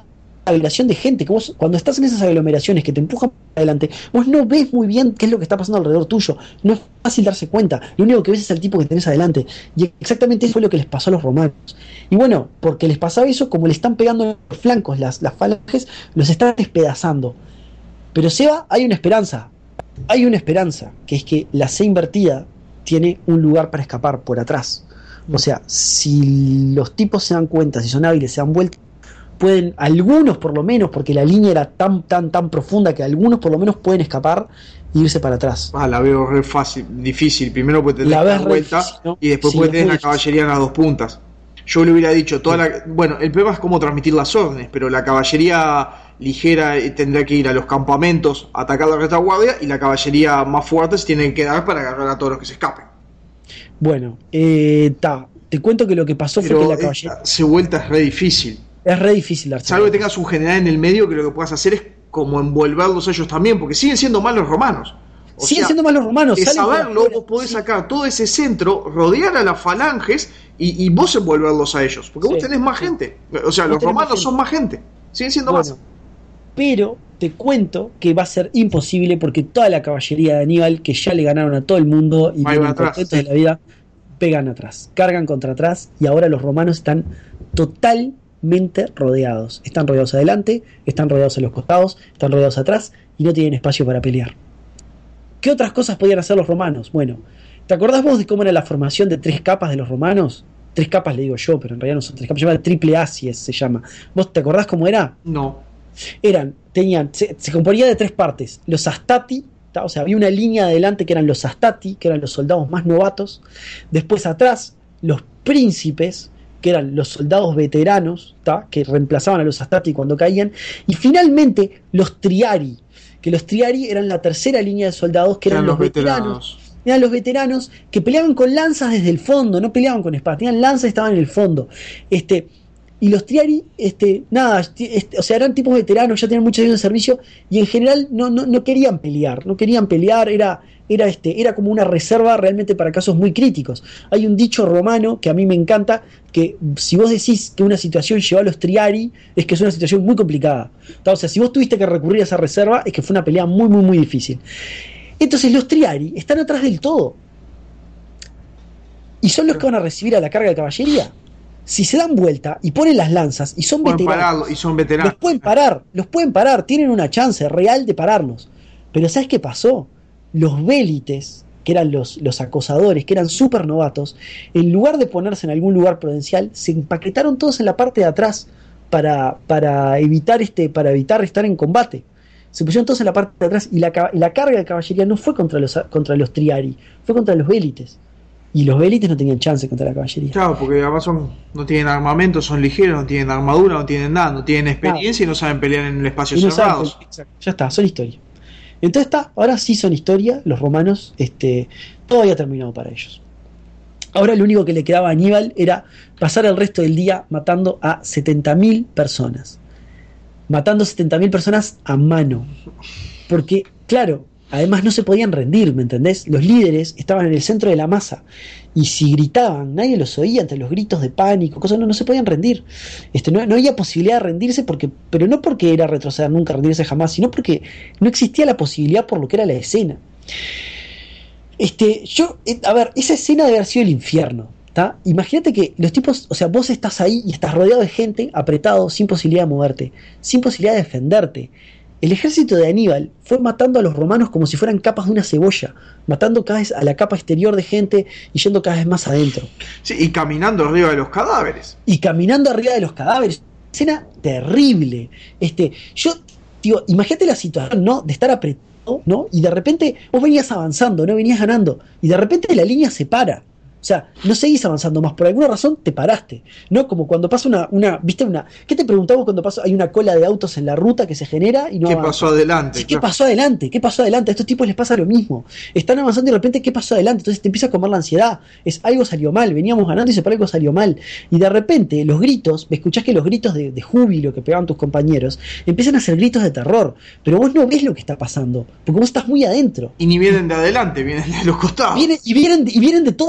aglomeración de gente, que vos, cuando estás en esas aglomeraciones que te empujan para adelante, vos no ves muy bien qué es lo que está pasando alrededor tuyo, no es fácil darse cuenta, lo único que ves es el tipo que tenés adelante, y exactamente eso fue lo que les pasó a los romanos. Y bueno, porque les pasaba eso, como le están pegando en los flancos las falanges, los están despedazando. Pero Seba, hay una esperanza, que es que la C invertida tiene un lugar para escapar por atrás. O sea, si los tipos se dan cuenta, si son hábiles, se dan vuelta, pueden, algunos por lo menos, porque la línea era tan profunda que algunos por lo menos pueden escapar e irse para atrás. La veo re fácil, difícil. Primero puedes tener la vuelta difícil, ¿no? Y después puedes tener la caballería en las dos puntas. Yo le hubiera dicho, bueno, el problema es cómo transmitir las órdenes, pero la caballería ligera tendrá que ir a los campamentos a atacar la retaguardia, y la caballería más fuerte se tiene que quedar para agarrar a todos los que se escapen. Bueno, te cuento que lo que pasó pero fue que la caballería... Se vuelta es re difícil. Es re difícil darse. Salvo que tengas un general en el medio, que lo que puedas hacer es como envolverlos ellos también, porque siguen siendo malos romanos. Siguen siendo malos romanos. De saberlo, vos podés sacar todo ese centro, rodear a las falanges y vos envolverlos a ellos, porque vos tenés más gente. O sea, los romanos son más gente. Siguen siendo más. Pero te cuento que va a ser imposible, porque toda la caballería de Aníbal, que ya le ganaron a todo el mundo y vienen contentos de la vida, pegan atrás, cargan contra atrás, y ahora los romanos están totalmente rodeados. Están rodeados adelante, están rodeados a los costados, están rodeados atrás y no tienen espacio para pelear. ¿Qué otras cosas podían hacer los romanos? Bueno, ¿te acordás vos de cómo era la formación de 3 capas de los romanos? 3 capas le digo yo, pero en realidad no son 3 capas, se llama triple acies, se llama. ¿Vos te acordás cómo era? No. Se componía de 3 partes. Los astati, o sea, había una línea adelante que eran los astati, que eran los soldados más novatos. Después atrás, los príncipes, que eran los soldados veteranos, que reemplazaban a los astati cuando caían. Y finalmente, los triari, que los triari eran la tercera línea de soldados, que eran los veteranos. Eran los veteranos que peleaban con lanzas desde el fondo, no peleaban con espadas, tenían lanzas y estaban en el fondo. Y los triari, o sea, eran tipos veteranos, ya tenían muchos años de servicio, y en general no querían pelear, era como una reserva realmente para casos muy críticos. Hay un dicho romano que a mí me encanta, que si vos decís que una situación llevó a los triari, es que es una situación muy complicada. O sea, si vos tuviste que recurrir a esa reserva, es que fue una pelea muy, muy, muy difícil. Entonces los triari están atrás del todo, y son los que van a recibir a la carga de caballería. Si se dan vuelta y ponen las lanzas y son veteranos, los pueden parar, tienen una chance real de pararlos. Pero ¿sabes qué pasó? Los vélites, que eran los acosadores, que eran súper novatos, en lugar de ponerse en algún lugar prudencial, se empaquetaron todos en la parte de atrás para evitar estar en combate. Se pusieron todos en la parte de atrás, y la carga de caballería no fue contra los triari, fue contra los vélites. Y los vélites no tenían chance contra la caballería. Claro, porque además no tienen armamento, son ligeros, no tienen armadura, no tienen nada, no tienen experiencia y no saben pelear en espacios cerrados. Ya está, son historia. Entonces ahora sí son historia, los romanos, todo había terminado para ellos. Ahora lo único que le quedaba a Aníbal era pasar el resto del día matando a 70.000 personas. Matando 70.000 personas a mano. Porque, claro, además no se podían rendir, ¿me entendés? Los líderes estaban en el centro de la masa, y si gritaban, nadie los oía entre los gritos de pánico, cosas, no se podían rendir. No había posibilidad de rendirse, pero no porque era retroceder nunca, rendirse jamás, sino porque no existía la posibilidad por lo que era la escena. Esa escena debe haber sido el infierno. Imagínate que los tipos, o sea, vos estás ahí y estás rodeado de gente, apretado, sin posibilidad de moverte, sin posibilidad de defenderte. El ejército de Aníbal fue matando a los romanos como si fueran capas de una cebolla, matando cada vez a la capa exterior de gente y yendo cada vez más adentro. Sí, y caminando arriba de los cadáveres. Escena terrible. Imagínate la situación, ¿no? De estar apretado, ¿no? Y de repente vos venías avanzando, ¿no? Venías ganando, y de repente la línea se para. O sea, no seguís avanzando más, por alguna razón te paraste, ¿no? Como cuando pasa ¿qué te preguntamos cuando hay una cola de autos en la ruta que se genera y no avanza? Pasó adelante? Sí, ¿qué pasó adelante? A estos tipos les pasa lo mismo. Están avanzando y de repente, ¿qué pasó adelante? Entonces te empieza a comer la ansiedad. Algo salió mal, veníamos ganando y algo salió mal. Y de repente los gritos, escuchás que los gritos de júbilo que pegaban tus compañeros empiezan a ser gritos de terror, pero vos no ves lo que está pasando, porque vos estás muy adentro. Y ni vienen de adelante, vienen de los costados. Vienen de todas partes.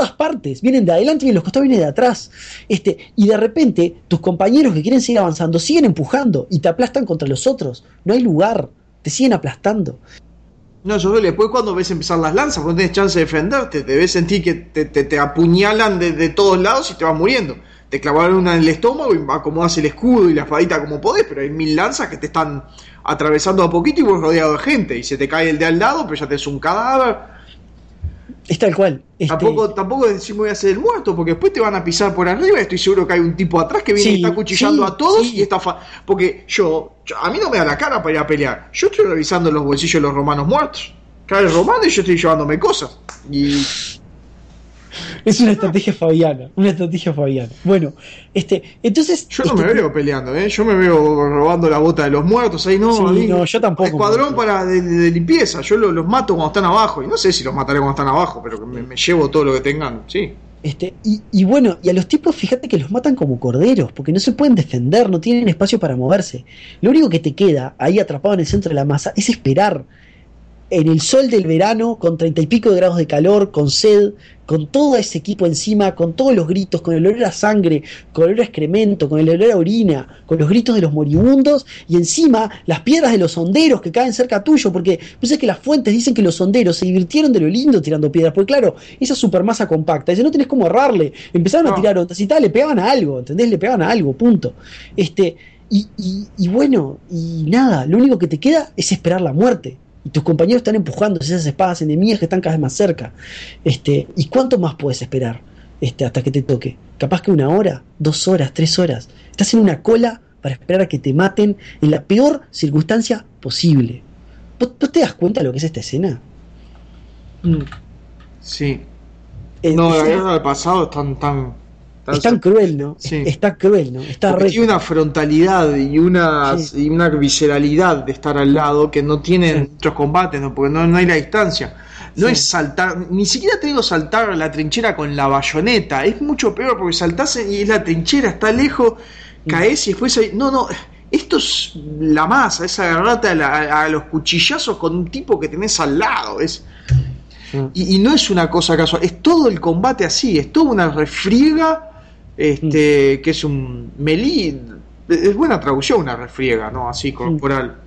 partes, vienen de adelante y en los costados vienen de atrás. Y de repente tus compañeros que quieren seguir avanzando siguen empujando y te aplastan contra los otros. No hay lugar, te siguen aplastando. No, yo creo que después cuando ves empezar las lanzas, cuando tienes chance de defenderte, te ves sentir que te apuñalan de todos lados y te vas muriendo. Te clavaron una en el estómago y acomodas el escudo y la espadita como podés, pero hay 1000 lanzas que te están atravesando a poquito y vos rodeado de gente. Y se te cae el de al lado, pero ya tenés un cadáver. Es tal cual. Tampoco decimos voy a ser el muerto, porque después te van a pisar por arriba y estoy seguro que hay un tipo atrás que viene y está cuchillando a todos y está... Porque a mí no me da la cara para ir a pelear. Yo estoy revisando los bolsillos de los romanos muertos. Cae el romano y yo estoy llevándome cosas. Y... Es una estrategia fabiana. Bueno, entonces... Yo no me veo peleando, Yo me veo robando la bota de los muertos. Ahí no, yo tampoco. Escuadrón de limpieza. Yo los mato cuando están abajo. Y no sé si los mataré cuando están abajo, pero que me llevo todo lo que tengan, sí. Y bueno, y a los tipos fíjate que los matan como corderos, porque no se pueden defender, no tienen espacio para moverse. Lo único que te queda ahí atrapado en el centro de la masa es esperar. En el sol del verano, con 30 y pico de grados de calor, con sed, con todo ese equipo encima, con todos los gritos, con el olor a sangre, con el olor a excremento, con el olor a orina, con los gritos de los moribundos, y encima las piedras de los honderos que caen cerca tuyo, porque pues es que las fuentes dicen que los honderos se divirtieron de lo lindo tirando piedras, porque claro, esa supermasa compacta, no tenés cómo errarle, empezaron a tirar ondas y tal, le pegaban a algo, ¿entendés? Le pegaban a algo, punto. Y bueno, y nada, lo único que te queda es esperar la muerte. Y tus compañeros están empujando esas espadas enemigas que están cada vez más cerca. ¿Y cuánto más puedes esperar hasta que te toque? Capaz que 1 hora, 2 horas, 3 horas. Estás en una cola para esperar a que te maten en la peor circunstancia posible. ¿Vos te das cuenta de lo que es esta escena? Sí. La guerra del pasado es es tan cruel, ¿no? Sí. Está cruel, ¿no? Tiene una frontalidad y una visceralidad de estar al lado que no tienen otros combates, ¿no? Porque no hay la distancia. No es saltar, ni siquiera te digo saltar la trinchera con la bayoneta, es mucho peor porque saltás y es la trinchera, está lejos, caes y después hay... No, esto es la masa, es agarrarte a los cuchillazos con un tipo que tenés al lado, y no es una cosa casual, es todo el combate así, es toda una refriega. Que es un melee, es buena traducción una refriega, ¿no? Así corporal.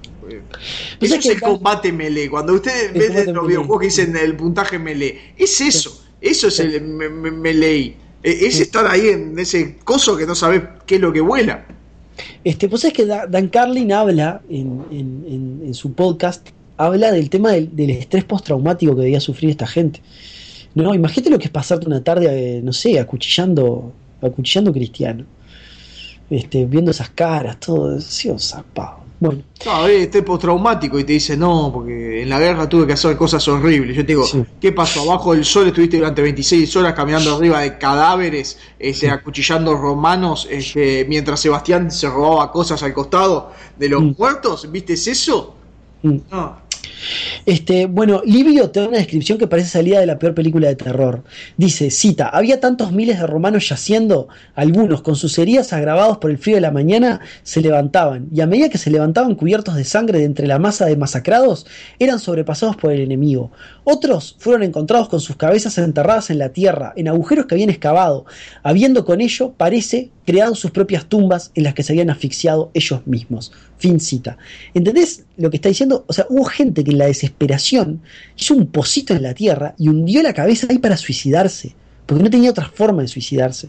Eso es el combate melee. Cuando ustedes ven los videojuegos que dicen el puntaje melee, es eso es el melee. Es estar ahí en ese coso que no sabes qué es lo que vuela. Pues es que Dan Carlin habla en su podcast, habla del tema del estrés postraumático que debía sufrir esta gente. No, imagínate lo que es pasarte una tarde, no sé, acuchillando cristiano, viendo esas caras, todo, sí, zapado. Bueno. No, postraumático y te dice, no, porque en la guerra tuve que hacer cosas horribles. Yo te digo, ¿qué pasó? Abajo del sol estuviste durante 26 horas caminando arriba de cadáveres, acuchillando romanos, mientras Sebastián se robaba cosas al costado de los muertos, ¿viste eso? No. Bueno, Livio te da una descripción que parece salida de la peor película de terror. Dice, cita, había tantos miles de romanos yaciendo, algunos con sus heridas agravados por el frío de la mañana, se levantaban, y a medida que se levantaban cubiertos de sangre de entre la masa de masacrados, eran sobrepasados por el enemigo. Otros fueron encontrados con sus cabezas enterradas en la tierra, en agujeros que habían excavado, habiendo con ello, parece, creado sus propias tumbas en las que se habían asfixiado ellos mismos. Fin cita. ¿Entendés lo que está diciendo? O sea, hubo gente que en la desesperación hizo un pocito en la tierra y hundió la cabeza ahí para suicidarse, porque no tenía otra forma de suicidarse.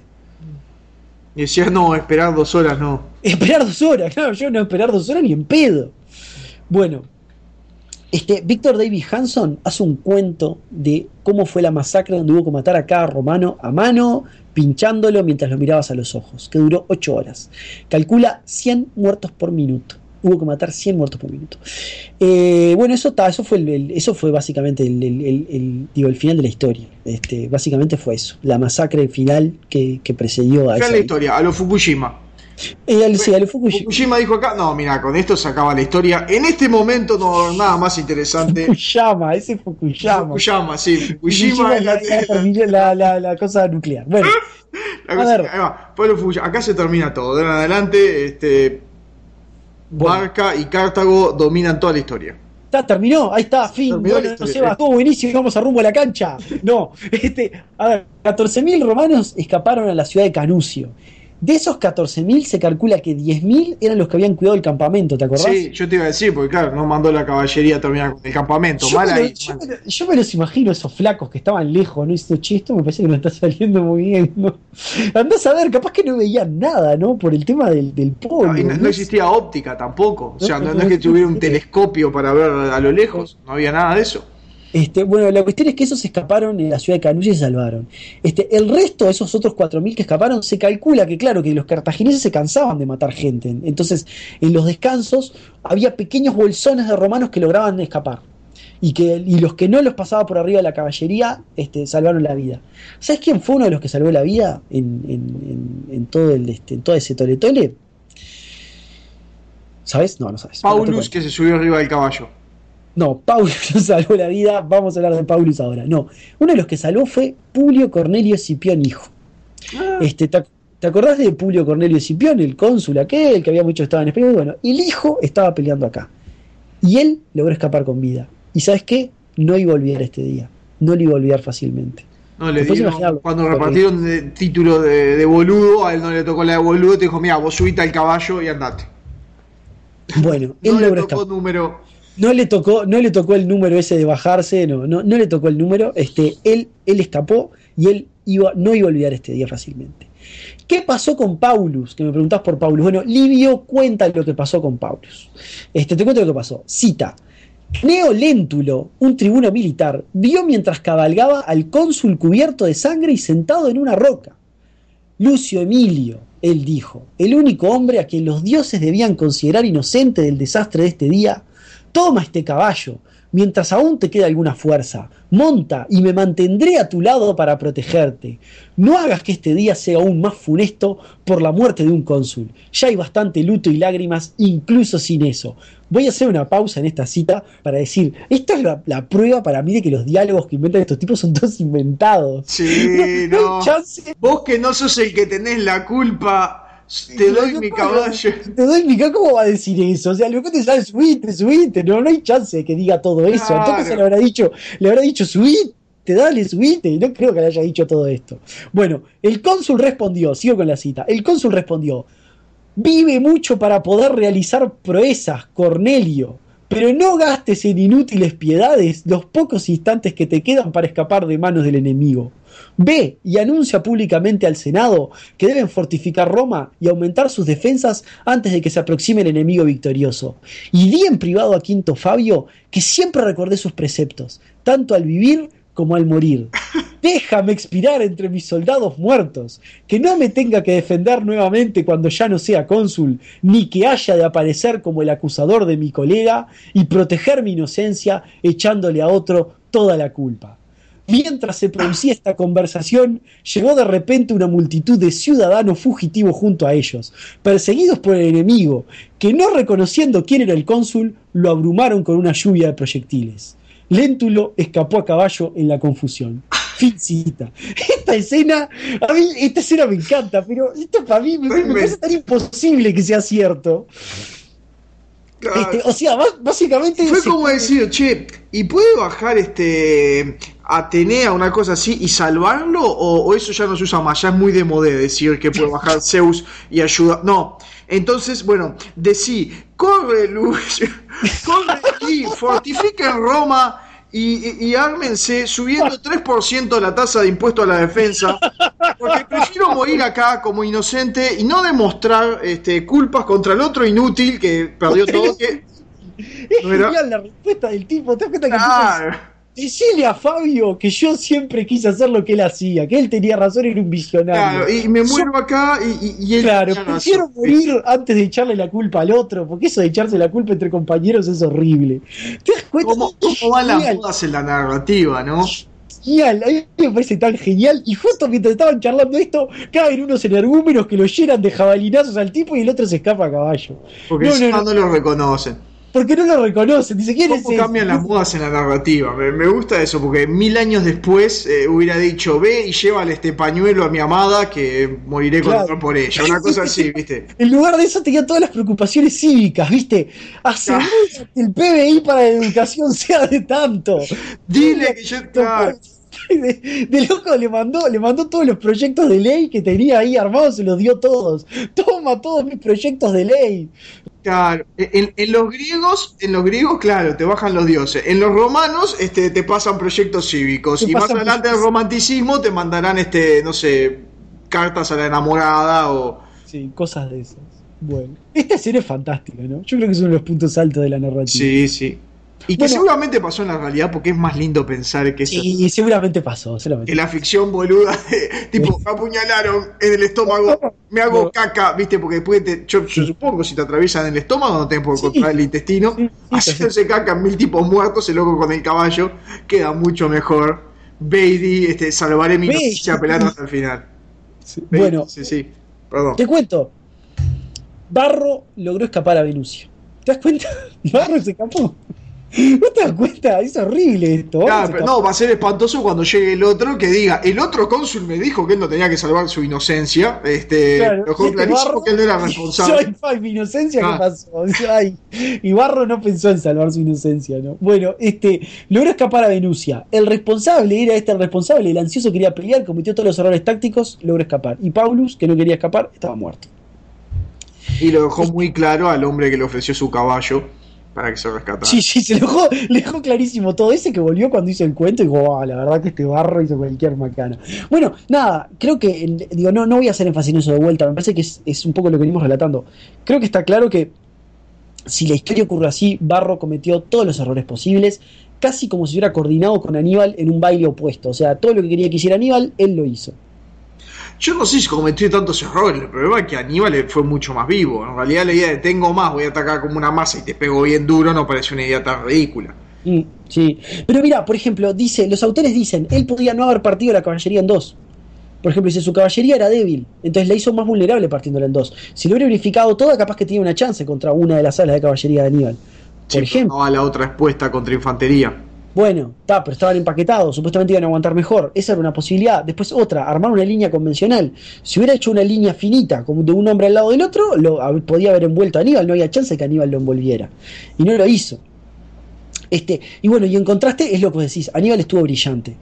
Y decías, no, esperar 2 horas no. Esperar 2 horas, claro, yo no esperar 2 horas ni en pedo. Bueno, Victor David Hanson hace un cuento de cómo fue la masacre donde hubo que matar a cada romano a mano, pinchándolo mientras lo mirabas a los ojos, que duró 8 horas. Calcula 100 muertos por minuto. Hubo que matar 100 muertos por minuto. Bueno, eso fue básicamente el final de la historia. Básicamente fue eso, la masacre final que precedió a esa. La historia, a lo Fukushima. A lo Fukushima. Fukushima dijo acá, no, mira, con esto se acaba la historia. En este momento no nada más interesante. Fukuyama, ese Fukuyama. Fukuyama, sí. Fukushima es la cosa nuclear. Bueno, Pueblo Fukuyama. Acá se termina todo. De en adelante, Barca y Cartago dominan toda la historia. está, terminó, ahí está, fin, Terminó bueno, la no historia. se va, estuvo buenísimo, vamos a rumbo a la cancha. No, a ver, 14.000 romanos escaparon a la ciudad de Canucio. De esos 14.000 se calcula que 10.000 eran los que habían cuidado el campamento, ¿te acordás? Sí, yo te iba a decir, porque claro, no mandó la caballería a terminar con el campamento. Yo Mal me, ahí. lo- yo me los imagino, esos flacos que estaban lejos, ¿no? Y diciendo, che, esto me parece que no está saliendo muy bien, ¿no? Andás a ver, capaz que no veían nada, ¿no? Por el tema del polvo. Y no existía óptica tampoco. O sea, no es que No tuviera un existía. telescopio para ver a lo lejos. No había nada de eso. Bueno, la cuestión es que esos escaparon en la ciudad de Canusia y se salvaron. El resto de esos otros 4.000 que escaparon, se calcula que, claro, que los cartagineses se cansaban de matar gente. Entonces, en los descansos había pequeños bolsones de romanos que lograban escapar. Y los que no los pasaba por arriba de la caballería, salvaron la vida. ¿Sabes quién fue uno de los que salvó la vida en todo ese tole-tole? ¿Sabes? No sabes. Paulus, que se subió arriba del caballo. No, Paulus no salvó la vida, vamos a hablar de Paulus ahora. No, uno de los que salvó fue Publio Cornelio Escipión, hijo. ¿Te acordás de Publio Cornelio Escipión, el cónsul aquel que había mucho estado en España? Bueno, el hijo estaba peleando acá. Y él logró escapar con vida. ¿Y sabes qué? No iba a olvidar este día. No lo iba a olvidar fácilmente. No, le Después dieron, imaginarlo, cuando porque- repartieron el título de boludo, a él no le tocó la de boludo, te dijo, mira, vos subiste al caballo y andate. Bueno, él No le logró tocó escapar. número. No le tocó el número ese de bajarse, no le tocó el número. Él escapó y él no iba a olvidar este día fácilmente. ¿Qué pasó con Paulus? Que me preguntás por Paulus. Bueno, Livio cuenta lo que pasó con Paulus. Te cuento lo que pasó. Cita. Cneo Léntulo, un tribuno militar, vio mientras cabalgaba al cónsul cubierto de sangre y sentado en una roca. Lucio Emilio, él dijo, el único hombre a quien los dioses debían considerar inocente del desastre de este día, toma este caballo, mientras aún te queda alguna fuerza, monta y me mantendré a tu lado para protegerte. No hagas que este día sea aún más funesto por la muerte de un cónsul. Ya hay bastante luto y lágrimas, incluso sin eso. Voy a hacer una pausa en esta cita para decir, esta es la prueba para mí de que los diálogos que inventan estos tipos son todos inventados. Sí, No no. hay chance. Vos que no sos el que tenés la culpa, te doy mi caballo. Te doy mi caballo. ¿Cómo va a decir eso? O sea, lo que te sale, subite. No hay chance de que diga todo eso. Claro. Entonces le habrá dicho, subite, dale, subite. No creo que le haya dicho todo esto. Bueno, el cónsul respondió, sigo con la cita. El cónsul respondió, vive mucho para poder realizar proezas, Cornelio, pero no gastes en inútiles piedades los pocos instantes que te quedan para escapar de manos del enemigo. Ve y anuncia públicamente al Senado que deben fortificar Roma y aumentar sus defensas antes de que se aproxime el enemigo victorioso. Y di en privado a Quinto Fabio que siempre recordé sus preceptos, tanto al vivir como al morir. Déjame expirar entre mis soldados muertos, que no me tenga que defender nuevamente cuando ya no sea cónsul, ni que haya de aparecer como el acusador de mi colega y proteger mi inocencia echándole a otro toda la culpa. Mientras se producía esta conversación, llegó de repente una multitud de ciudadanos fugitivos junto a ellos, perseguidos por el enemigo, que no reconociendo quién era el cónsul, lo abrumaron con una lluvia de proyectiles. Léntulo escapó a caballo en la confusión. Fin cita. Esta escena me encanta, pero esto para mí me parece tan imposible que sea cierto. Claro. O sea, básicamente Fue como decir, che, ¿y puede bajar Atenea, una cosa así, y salvarlo? ¿O eso ya no se usa más? Ya es muy de modé decir que puede bajar Zeus y ayudar. No. Entonces, bueno, decí, corre Lucio, corre y fortifiquen Roma y ármense subiendo 3% la tasa de impuesto a la defensa, porque prefiero morir acá como inocente y no demostrar culpas contra el otro inútil que perdió todo. Que es genial la respuesta del tipo. ¿Te das cuenta que claro. Decile a Fabio que yo siempre quise hacer lo que él hacía, que él tenía razón, era un visionario. Claro, y me muero acá y él. Claro, tenía prefiero razón. morir antes de echarle la culpa al otro, porque eso de echarse la culpa entre compañeros es horrible. ¿Te das cuenta? ¿Cómo van las modas en la narrativa, no? Genial, a mí me parece tan genial. Y justo mientras estaban charlando esto, caen unos energúmenos que lo llenan de jabalinazos al tipo y el otro se escapa a caballo. Porque encima no lo reconocen. porque no lo reconocen. Dice, ¿quién es ¿Cómo ese? cambian las modas en la narrativa? Me gusta eso, porque 1000 años después hubiera dicho, ve y llévale este pañuelo a mi amada que moriré con Claro. dolor por ella. Una cosa así, ¿viste? En lugar de eso tenía todas las preocupaciones cívicas, ¿viste? Asegura que el PBI para la educación sea de tanto. Dile que yo... Claro, De loco le mandó todos los proyectos de ley que tenía ahí armados, se los dio todos. Toma todos mis proyectos de ley. claro. En los griegos, claro, te bajan los dioses. En los romanos, te pasan proyectos cívicos. ¿Qué Y más pasa? adelante del romanticismo te mandarán, no sé, cartas a la enamorada o... Sí, cosas de esas. Bueno, esta serie es fantástica, ¿no? Yo creo que es uno de los puntos altos de la narrativa. Sí, sí. Y que Bueno, seguramente pasó en la realidad porque es más lindo pensar que esto sí, seguramente pasó, que la ficción boluda de, tipo, me apuñalaron en el estómago, me hago No. caca, ¿viste? Porque después yo supongo si te atraviesan en el estómago no tenés por Sí. controlar el intestino, Sí, haciéndose caca en 1000 tipos muertos, el loco con el caballo, queda mucho mejor. Beatty, salvaré mi Beatty. inocencia pelando hasta el final. Sí. Beatty, Bueno, sí, perdón. te cuento. Barro logró escapar a Venusia. ¿Te das cuenta? Barro se escapó. ¿No te das cuenta? Es horrible esto. Barro Claro, se pero escapó. no, va a ser espantoso cuando llegue el otro que diga, el otro cónsul me dijo que él no tenía que salvar su inocencia, Claro, lo dejó clarísimo que él no era responsable. Ay, mi inocencia, ¿qué Ah. pasó? Ay, y Barro no pensó en salvar su inocencia, ¿no? Bueno, logró escapar a Venusia. El responsable era el responsable, el ansioso quería pelear, cometió todos los errores tácticos, logró escapar. Y Paulus, que no quería escapar, estaba muerto. Y lo dejó muy claro al hombre que le ofreció su caballo para que se rescatara. Sí, le dejó clarísimo todo. Ese que volvió cuando hizo el cuento y dijo, "Oh, la verdad que este Barro hizo cualquier macana". Bueno, nada, creo que, digo, no voy a hacer énfasis en eso de vuelta, me parece que es un poco lo que venimos relatando. Creo que está claro que si la historia ocurre así, Barro cometió todos los errores posibles, casi como si hubiera coordinado con Aníbal en un baile opuesto. O sea, todo lo que quería que hiciera Aníbal, él lo hizo. Yo no sé si cometió tantos errores, el problema es que Aníbal fue mucho más vivo. En realidad la idea de tengo más, voy a atacar como una masa y te pego bien duro no parece una idea tan ridícula. Sí, pero mira, por ejemplo, los autores dicen, él podría no haber partido la caballería en dos. Por ejemplo, dice, su caballería era débil, entonces la hizo más vulnerable partiéndola en dos. Si lo hubiera unificado toda, capaz que tenía una chance contra una de las alas de caballería de Aníbal. Sí, Por ejemplo. no a la otra expuesta contra infantería. Bueno, pero estaban empaquetados, supuestamente iban a aguantar mejor. Esa era una posibilidad. Después otra, armar una línea convencional. Si hubiera hecho una línea finita, como de un hombre al lado del otro, podía haber envuelto a Aníbal, no había chance de que Aníbal lo envolviera. Y no lo hizo. Y bueno, y en contraste es lo que vos decís, Aníbal estuvo brillante.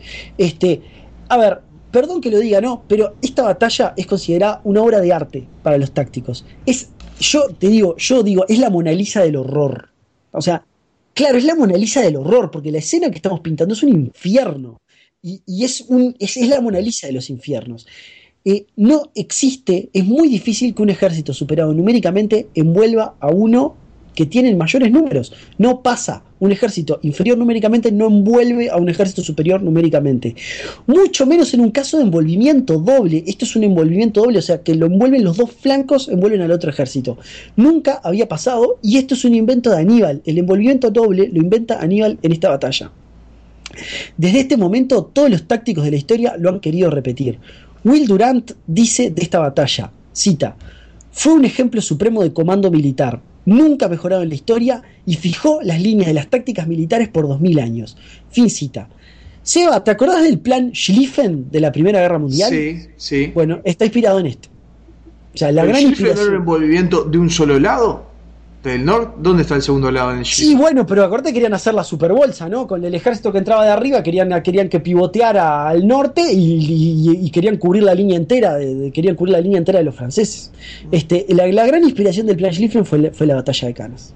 A ver, perdón que lo diga, no, pero esta batalla es considerada una obra de arte para los tácticos. Yo digo, es la Mona Lisa del horror. O sea, claro, es la Mona Lisa del horror, porque la escena que estamos pintando es un infierno. Y es la Mona Lisa de los infiernos. No existe, es muy difícil que un ejército superado numéricamente envuelva a uno que tiene mayores números. No pasa. Un ejército inferior numéricamente no envuelve a un ejército superior numéricamente. Mucho menos en un caso de envolvimiento doble. Esto es un envolvimiento doble, o sea que lo envuelven los dos flancos, envuelven al otro ejército. Nunca había pasado y esto es un invento de Aníbal. El envolvimiento doble lo inventa Aníbal en esta batalla. Desde este momento todos los tácticos de la historia lo han querido repetir. Will Durant dice de esta batalla, cita, fue un ejemplo supremo de comando militar, nunca mejorado en la historia y fijó las líneas de las tácticas militares por 2000 años. Fin cita. Seba, ¿te acordás del plan Schlieffen de la Primera Guerra Mundial? Sí. Bueno, está inspirado en esto. O sea, la ¿El gran Schlieffen no era inspiración. el envolvimiento de un solo lado? ¿Del norte? ¿Dónde está el segundo lado en el Sí, Schlieffen? bueno, pero acordate que querían hacer la superbolsa, ¿no? Con el ejército que entraba de arriba, querían que pivoteara al norte y querían cubrir la línea entera, querían cubrir la línea entera de los franceses. La gran inspiración del plan Schlieffen fue la batalla de Cannas.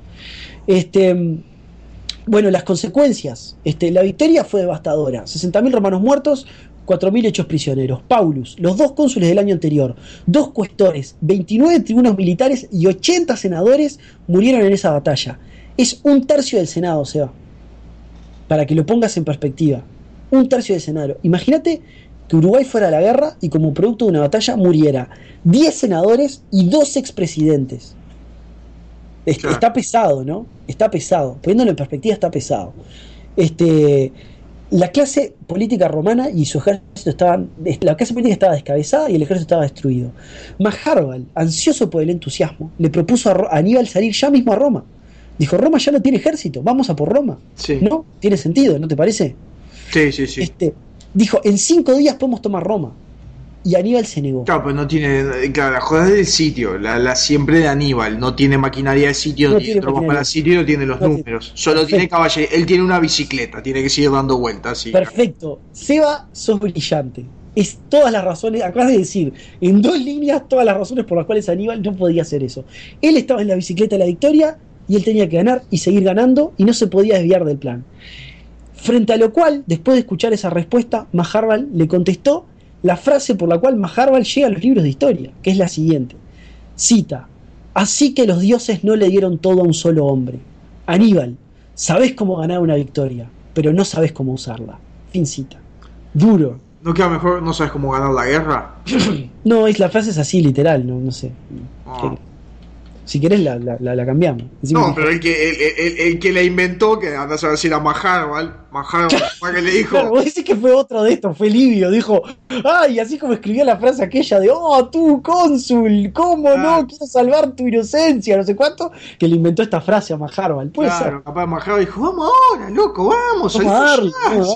Bueno, las consecuencias. La victoria fue devastadora. 60.000 romanos muertos, 4.000 hechos prisioneros. Paulus, los dos cónsules del año anterior, 2 cuestores, 29 tribunos militares y 80 senadores murieron en esa batalla. Es 1/3 del Senado, o sea, para que lo pongas en perspectiva. 1/3 del Senado. Imagínate que Uruguay fuera a la guerra y como producto de una batalla muriera 10 senadores y 2 expresidentes. Claro. Está pesado, ¿no? Está pesado. Poniéndolo en perspectiva, está pesado. La clase política romana y su ejército la clase política estaba descabezada y el ejército estaba destruido. Mas Hannibal, ansioso por el entusiasmo, le propuso a Aníbal salir ya mismo a Roma. Dijo, Roma ya no tiene ejército, vamos a por Roma. Sí. ¿No? Tiene sentido, ¿no te parece? Sí, sí, sí. Dijo, en 5 días podemos tomar Roma. Y Aníbal se negó. Claro, pero no tiene. Claro, la joda es del sitio, la siempre de Aníbal. No tiene maquinaria de sitio, no tiene tropas para sitio, no tiene los números. Solo tiene caballería. Él tiene una bicicleta, tiene que seguir dando vueltas. Sí. Perfecto. Seba, sos brillante. Es todas las razones, acabas de decir, en 2 líneas, todas las razones por las cuales Aníbal no podía hacer eso. Él estaba en la bicicleta de la victoria y él tenía que ganar y seguir ganando y no se podía desviar del plan. Frente a lo cual, después de escuchar esa respuesta, Maharbal le contestó la frase por la cual Maharbal llega a los libros de historia, que es la siguiente. Cita: así que los dioses no le dieron todo a un solo hombre. Aníbal, sabés cómo ganar una victoria, pero no sabés cómo usarla. Fin cita. Duro. ¿No queda mejor no sabes cómo ganar la guerra? No, la frase es así, literal, no sé. Si querés la cambiamos. No, pero el que la inventó, que andás a decir a Maharbal que le dijo. Claro, vos decís que fue otro de estos, fue Livio, dijo, ay, así como escribió la frase aquella de, oh, tú, cónsul, ¿cómo no? Quiero salvar tu inocencia, no sé cuánto, que le inventó esta frase a Maharbal. Puede ser. Capaz Maharbal dijo, vamos ahora, loco, vamos a darle.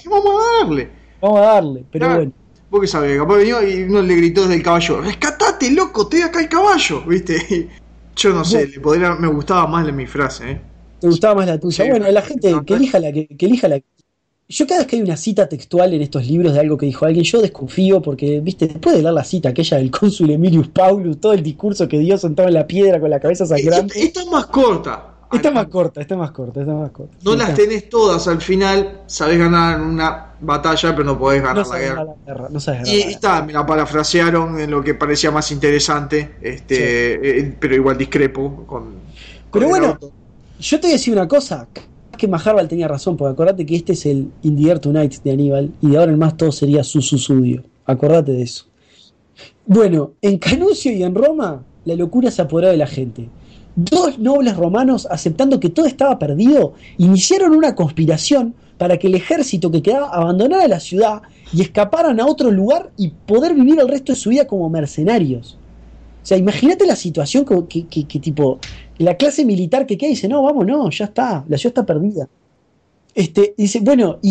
Vamos a darle, pero claro, bueno. Vos que sabés, capaz venía y uno le gritó desde el caballo, rescatate, loco, te acá el caballo, ¿viste? Yo no sé, me gustaba más mi frase, ¿Te gustaba más la tuya? Sí, bueno, la gente que elija la. Yo cada vez que hay una cita textual en estos libros de algo que dijo alguien, yo desconfío porque, viste, después de leer la cita aquella del cónsul Emilius Paulus, todo el discurso que dio sentado en la piedra con la cabeza sangrante. Esta es más corta. Está más corta. No las tenés todas al final, sabés ganar una batalla, pero no podés ganar la guerra. No sabés ganar. Y está, me la parafrasearon en lo que parecía más interesante, pero igual discrepo con pero bueno, yo te voy a decir una cosa, que Maharbal tenía razón, porque acordate que este es el In the Air Tonight de Aníbal, y de ahora en más todo sería su susudio. Acordate de eso. Bueno, en Canucio y en Roma, la locura se apoderó de la gente. 2 nobles romanos, aceptando que todo estaba perdido, iniciaron una conspiración para que el ejército que quedaba abandonara la ciudad y escaparan a otro lugar y poder vivir el resto de su vida como mercenarios. O sea, imagínate la situación que tipo, la clase militar que queda y dice, no, vamos, no, ya está, la ciudad está perdida. Dice, bueno,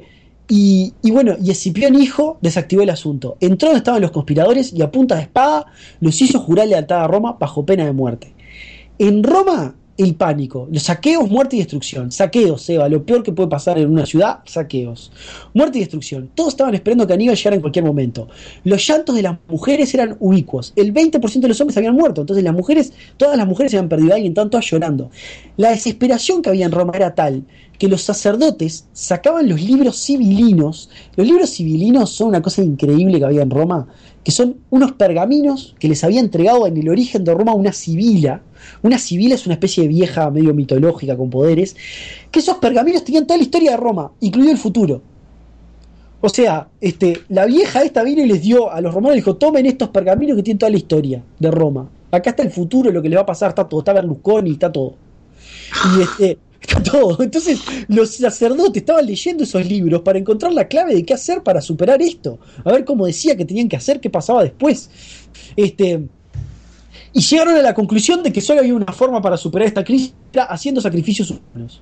y Escipión hijo desactivó el asunto. Entró donde estaban los conspiradores y a punta de espada los hizo jurar lealtad a Roma bajo pena de muerte. En Roma, el pánico, los saqueos, muerte y destrucción. Saqueos, Seba, lo peor que puede pasar en una ciudad, saqueos. Muerte y destrucción. Todos estaban esperando que Aníbal llegara en cualquier momento. Los llantos de las mujeres eran ubicuos. El 20% de los hombres habían muerto. Entonces todas las mujeres habían perdido a alguien, estaban todas llorando. La desesperación que había en Roma era tal que los sacerdotes sacaban los libros sibilinos. Los libros sibilinos son una cosa increíble que había en Roma, que son unos pergaminos que les había entregado en el origen de Roma una sibila. Una sibila es una especie de vieja medio mitológica con poderes, que esos pergaminos tenían toda la historia de Roma, incluido el futuro. O sea, la vieja esta vino y les dio a los romanos, les dijo, tomen estos pergaminos que tienen toda la historia de Roma. Acá está el futuro, lo que les va a pasar, está todo, está Berlusconi, está todo. Y está todo. Entonces los sacerdotes estaban leyendo esos libros para encontrar la clave de qué hacer para superar esto. A ver cómo decía que tenían que hacer, qué pasaba después. Y llegaron a la conclusión de que solo había una forma para superar esta crisis, haciendo sacrificios humanos.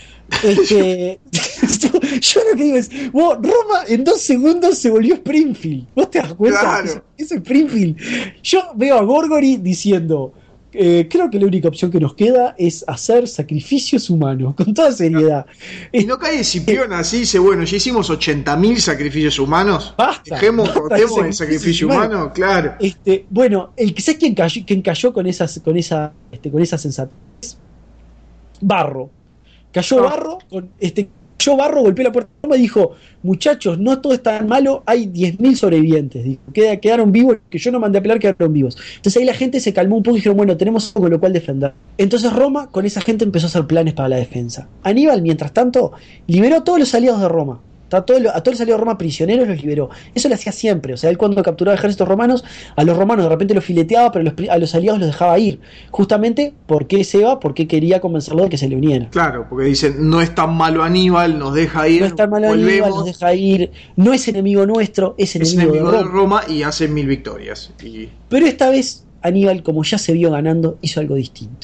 Yo lo que digo es, Roma en 2 segundos se volvió Springfield. ¿Vos te das cuenta? Claro. Es Springfield. Yo veo a Gorgory diciendo, creo que la única opción que nos queda es hacer sacrificios humanos, con toda seriedad. Y no cae Escipión así, dice, bueno, ya hicimos 80.000 sacrificios humanos. Basta. Cortemos el sacrificio humano, claro. Bueno, ¿sabes quién cayó con esa sensatez? Barro. Cayó Barro, golpeó la puerta y dijo, muchachos, no todo es tan malo, hay 10.000 sobrevivientes. Dijo, quedaron vivos, que yo no mandé a pelear, quedaron vivos. Entonces ahí la gente se calmó un poco y dijeron, bueno, tenemos algo con lo cual defender. Entonces Roma, con esa gente, empezó a hacer planes para la defensa. Aníbal, mientras tanto, liberó a todos los aliados de Roma. A todos los aliados de Roma prisioneros los liberó. Eso lo hacía siempre. O sea, él cuando capturaba ejércitos romanos, a los romanos de repente los fileteaba, pero a los aliados los dejaba ir. Justamente porque Seba, porque quería convencerlo de que se le unieran. Claro, porque dicen, no es tan malo Aníbal, nos deja ir. No es tan malo Aníbal, nos deja ir. No es enemigo nuestro, es enemigo de Roma y hace 1000 victorias. Pero esta vez Aníbal, como ya se vio ganando, hizo algo distinto.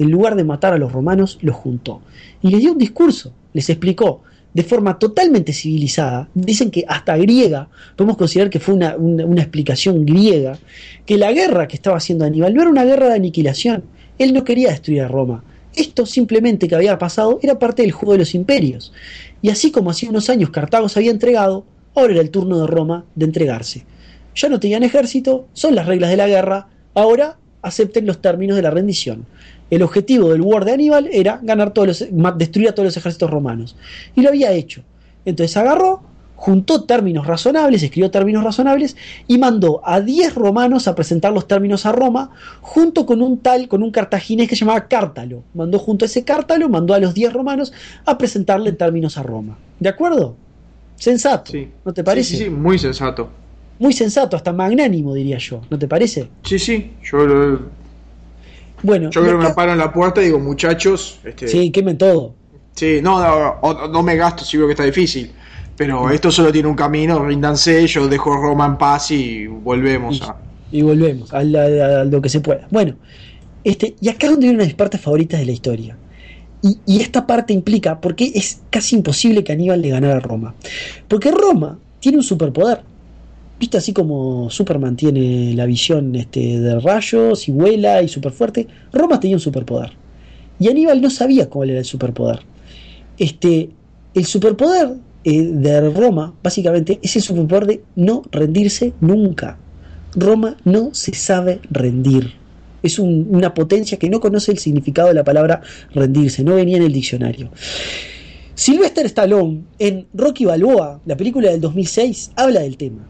en lugar de matar a los romanos, los juntó. Y les dio un discurso, les explicó de forma totalmente civilizada, dicen que hasta griega, podemos considerar que fue una explicación griega, que la guerra que estaba haciendo Aníbal no era una guerra de aniquilación, él no quería destruir a Roma. Esto simplemente que había pasado era parte del juego de los imperios. Y así como hacía unos años Cartago se había entregado, ahora era el turno de Roma de entregarse. Ya no tenían ejército, son las reglas de la guerra, ahora acepten los términos de la rendición. El objetivo del War de Aníbal era destruir a todos los ejércitos romanos. Y lo había hecho. Entonces agarró, juntó términos razonables, escribió términos razonables y mandó a 10 romanos a presentar los términos a Roma, junto con un cartaginés que se llamaba Cártalo. Mandó junto a ese Cártalo, mandó a los 10 romanos a presentarle términos a Roma. ¿De acuerdo? Sensato, Sí. ¿no te parece? Sí, muy sensato. Muy sensato, hasta magnánimo diría yo, ¿no te parece? Sí, Bueno, yo creo que me paro en la puerta y digo, muchachos, sí, quemen todo. sí, no me gasto si veo que está difícil, pero esto solo tiene un camino, ríndanse, yo dejo Roma en paz y volvemos Y volvemos a lo que se pueda. Bueno, y acá es donde viene una de mis partes favoritas de la historia. Y esta parte implica porque es casi imposible que Aníbal le ganara a Roma. Porque Roma tiene un superpoder. ¿Viste? Así como Superman tiene la visión de rayos y vuela y super fuerte, Roma tenía un superpoder. Y Aníbal no sabía cuál era el superpoder. El superpoder de Roma, básicamente, es el superpoder de no rendirse nunca. Roma no se sabe rendir. Es una potencia que no conoce el significado de la palabra rendirse, no venía en el diccionario. Sylvester Stallone, en Rocky Balboa, la película del 2006, habla del tema.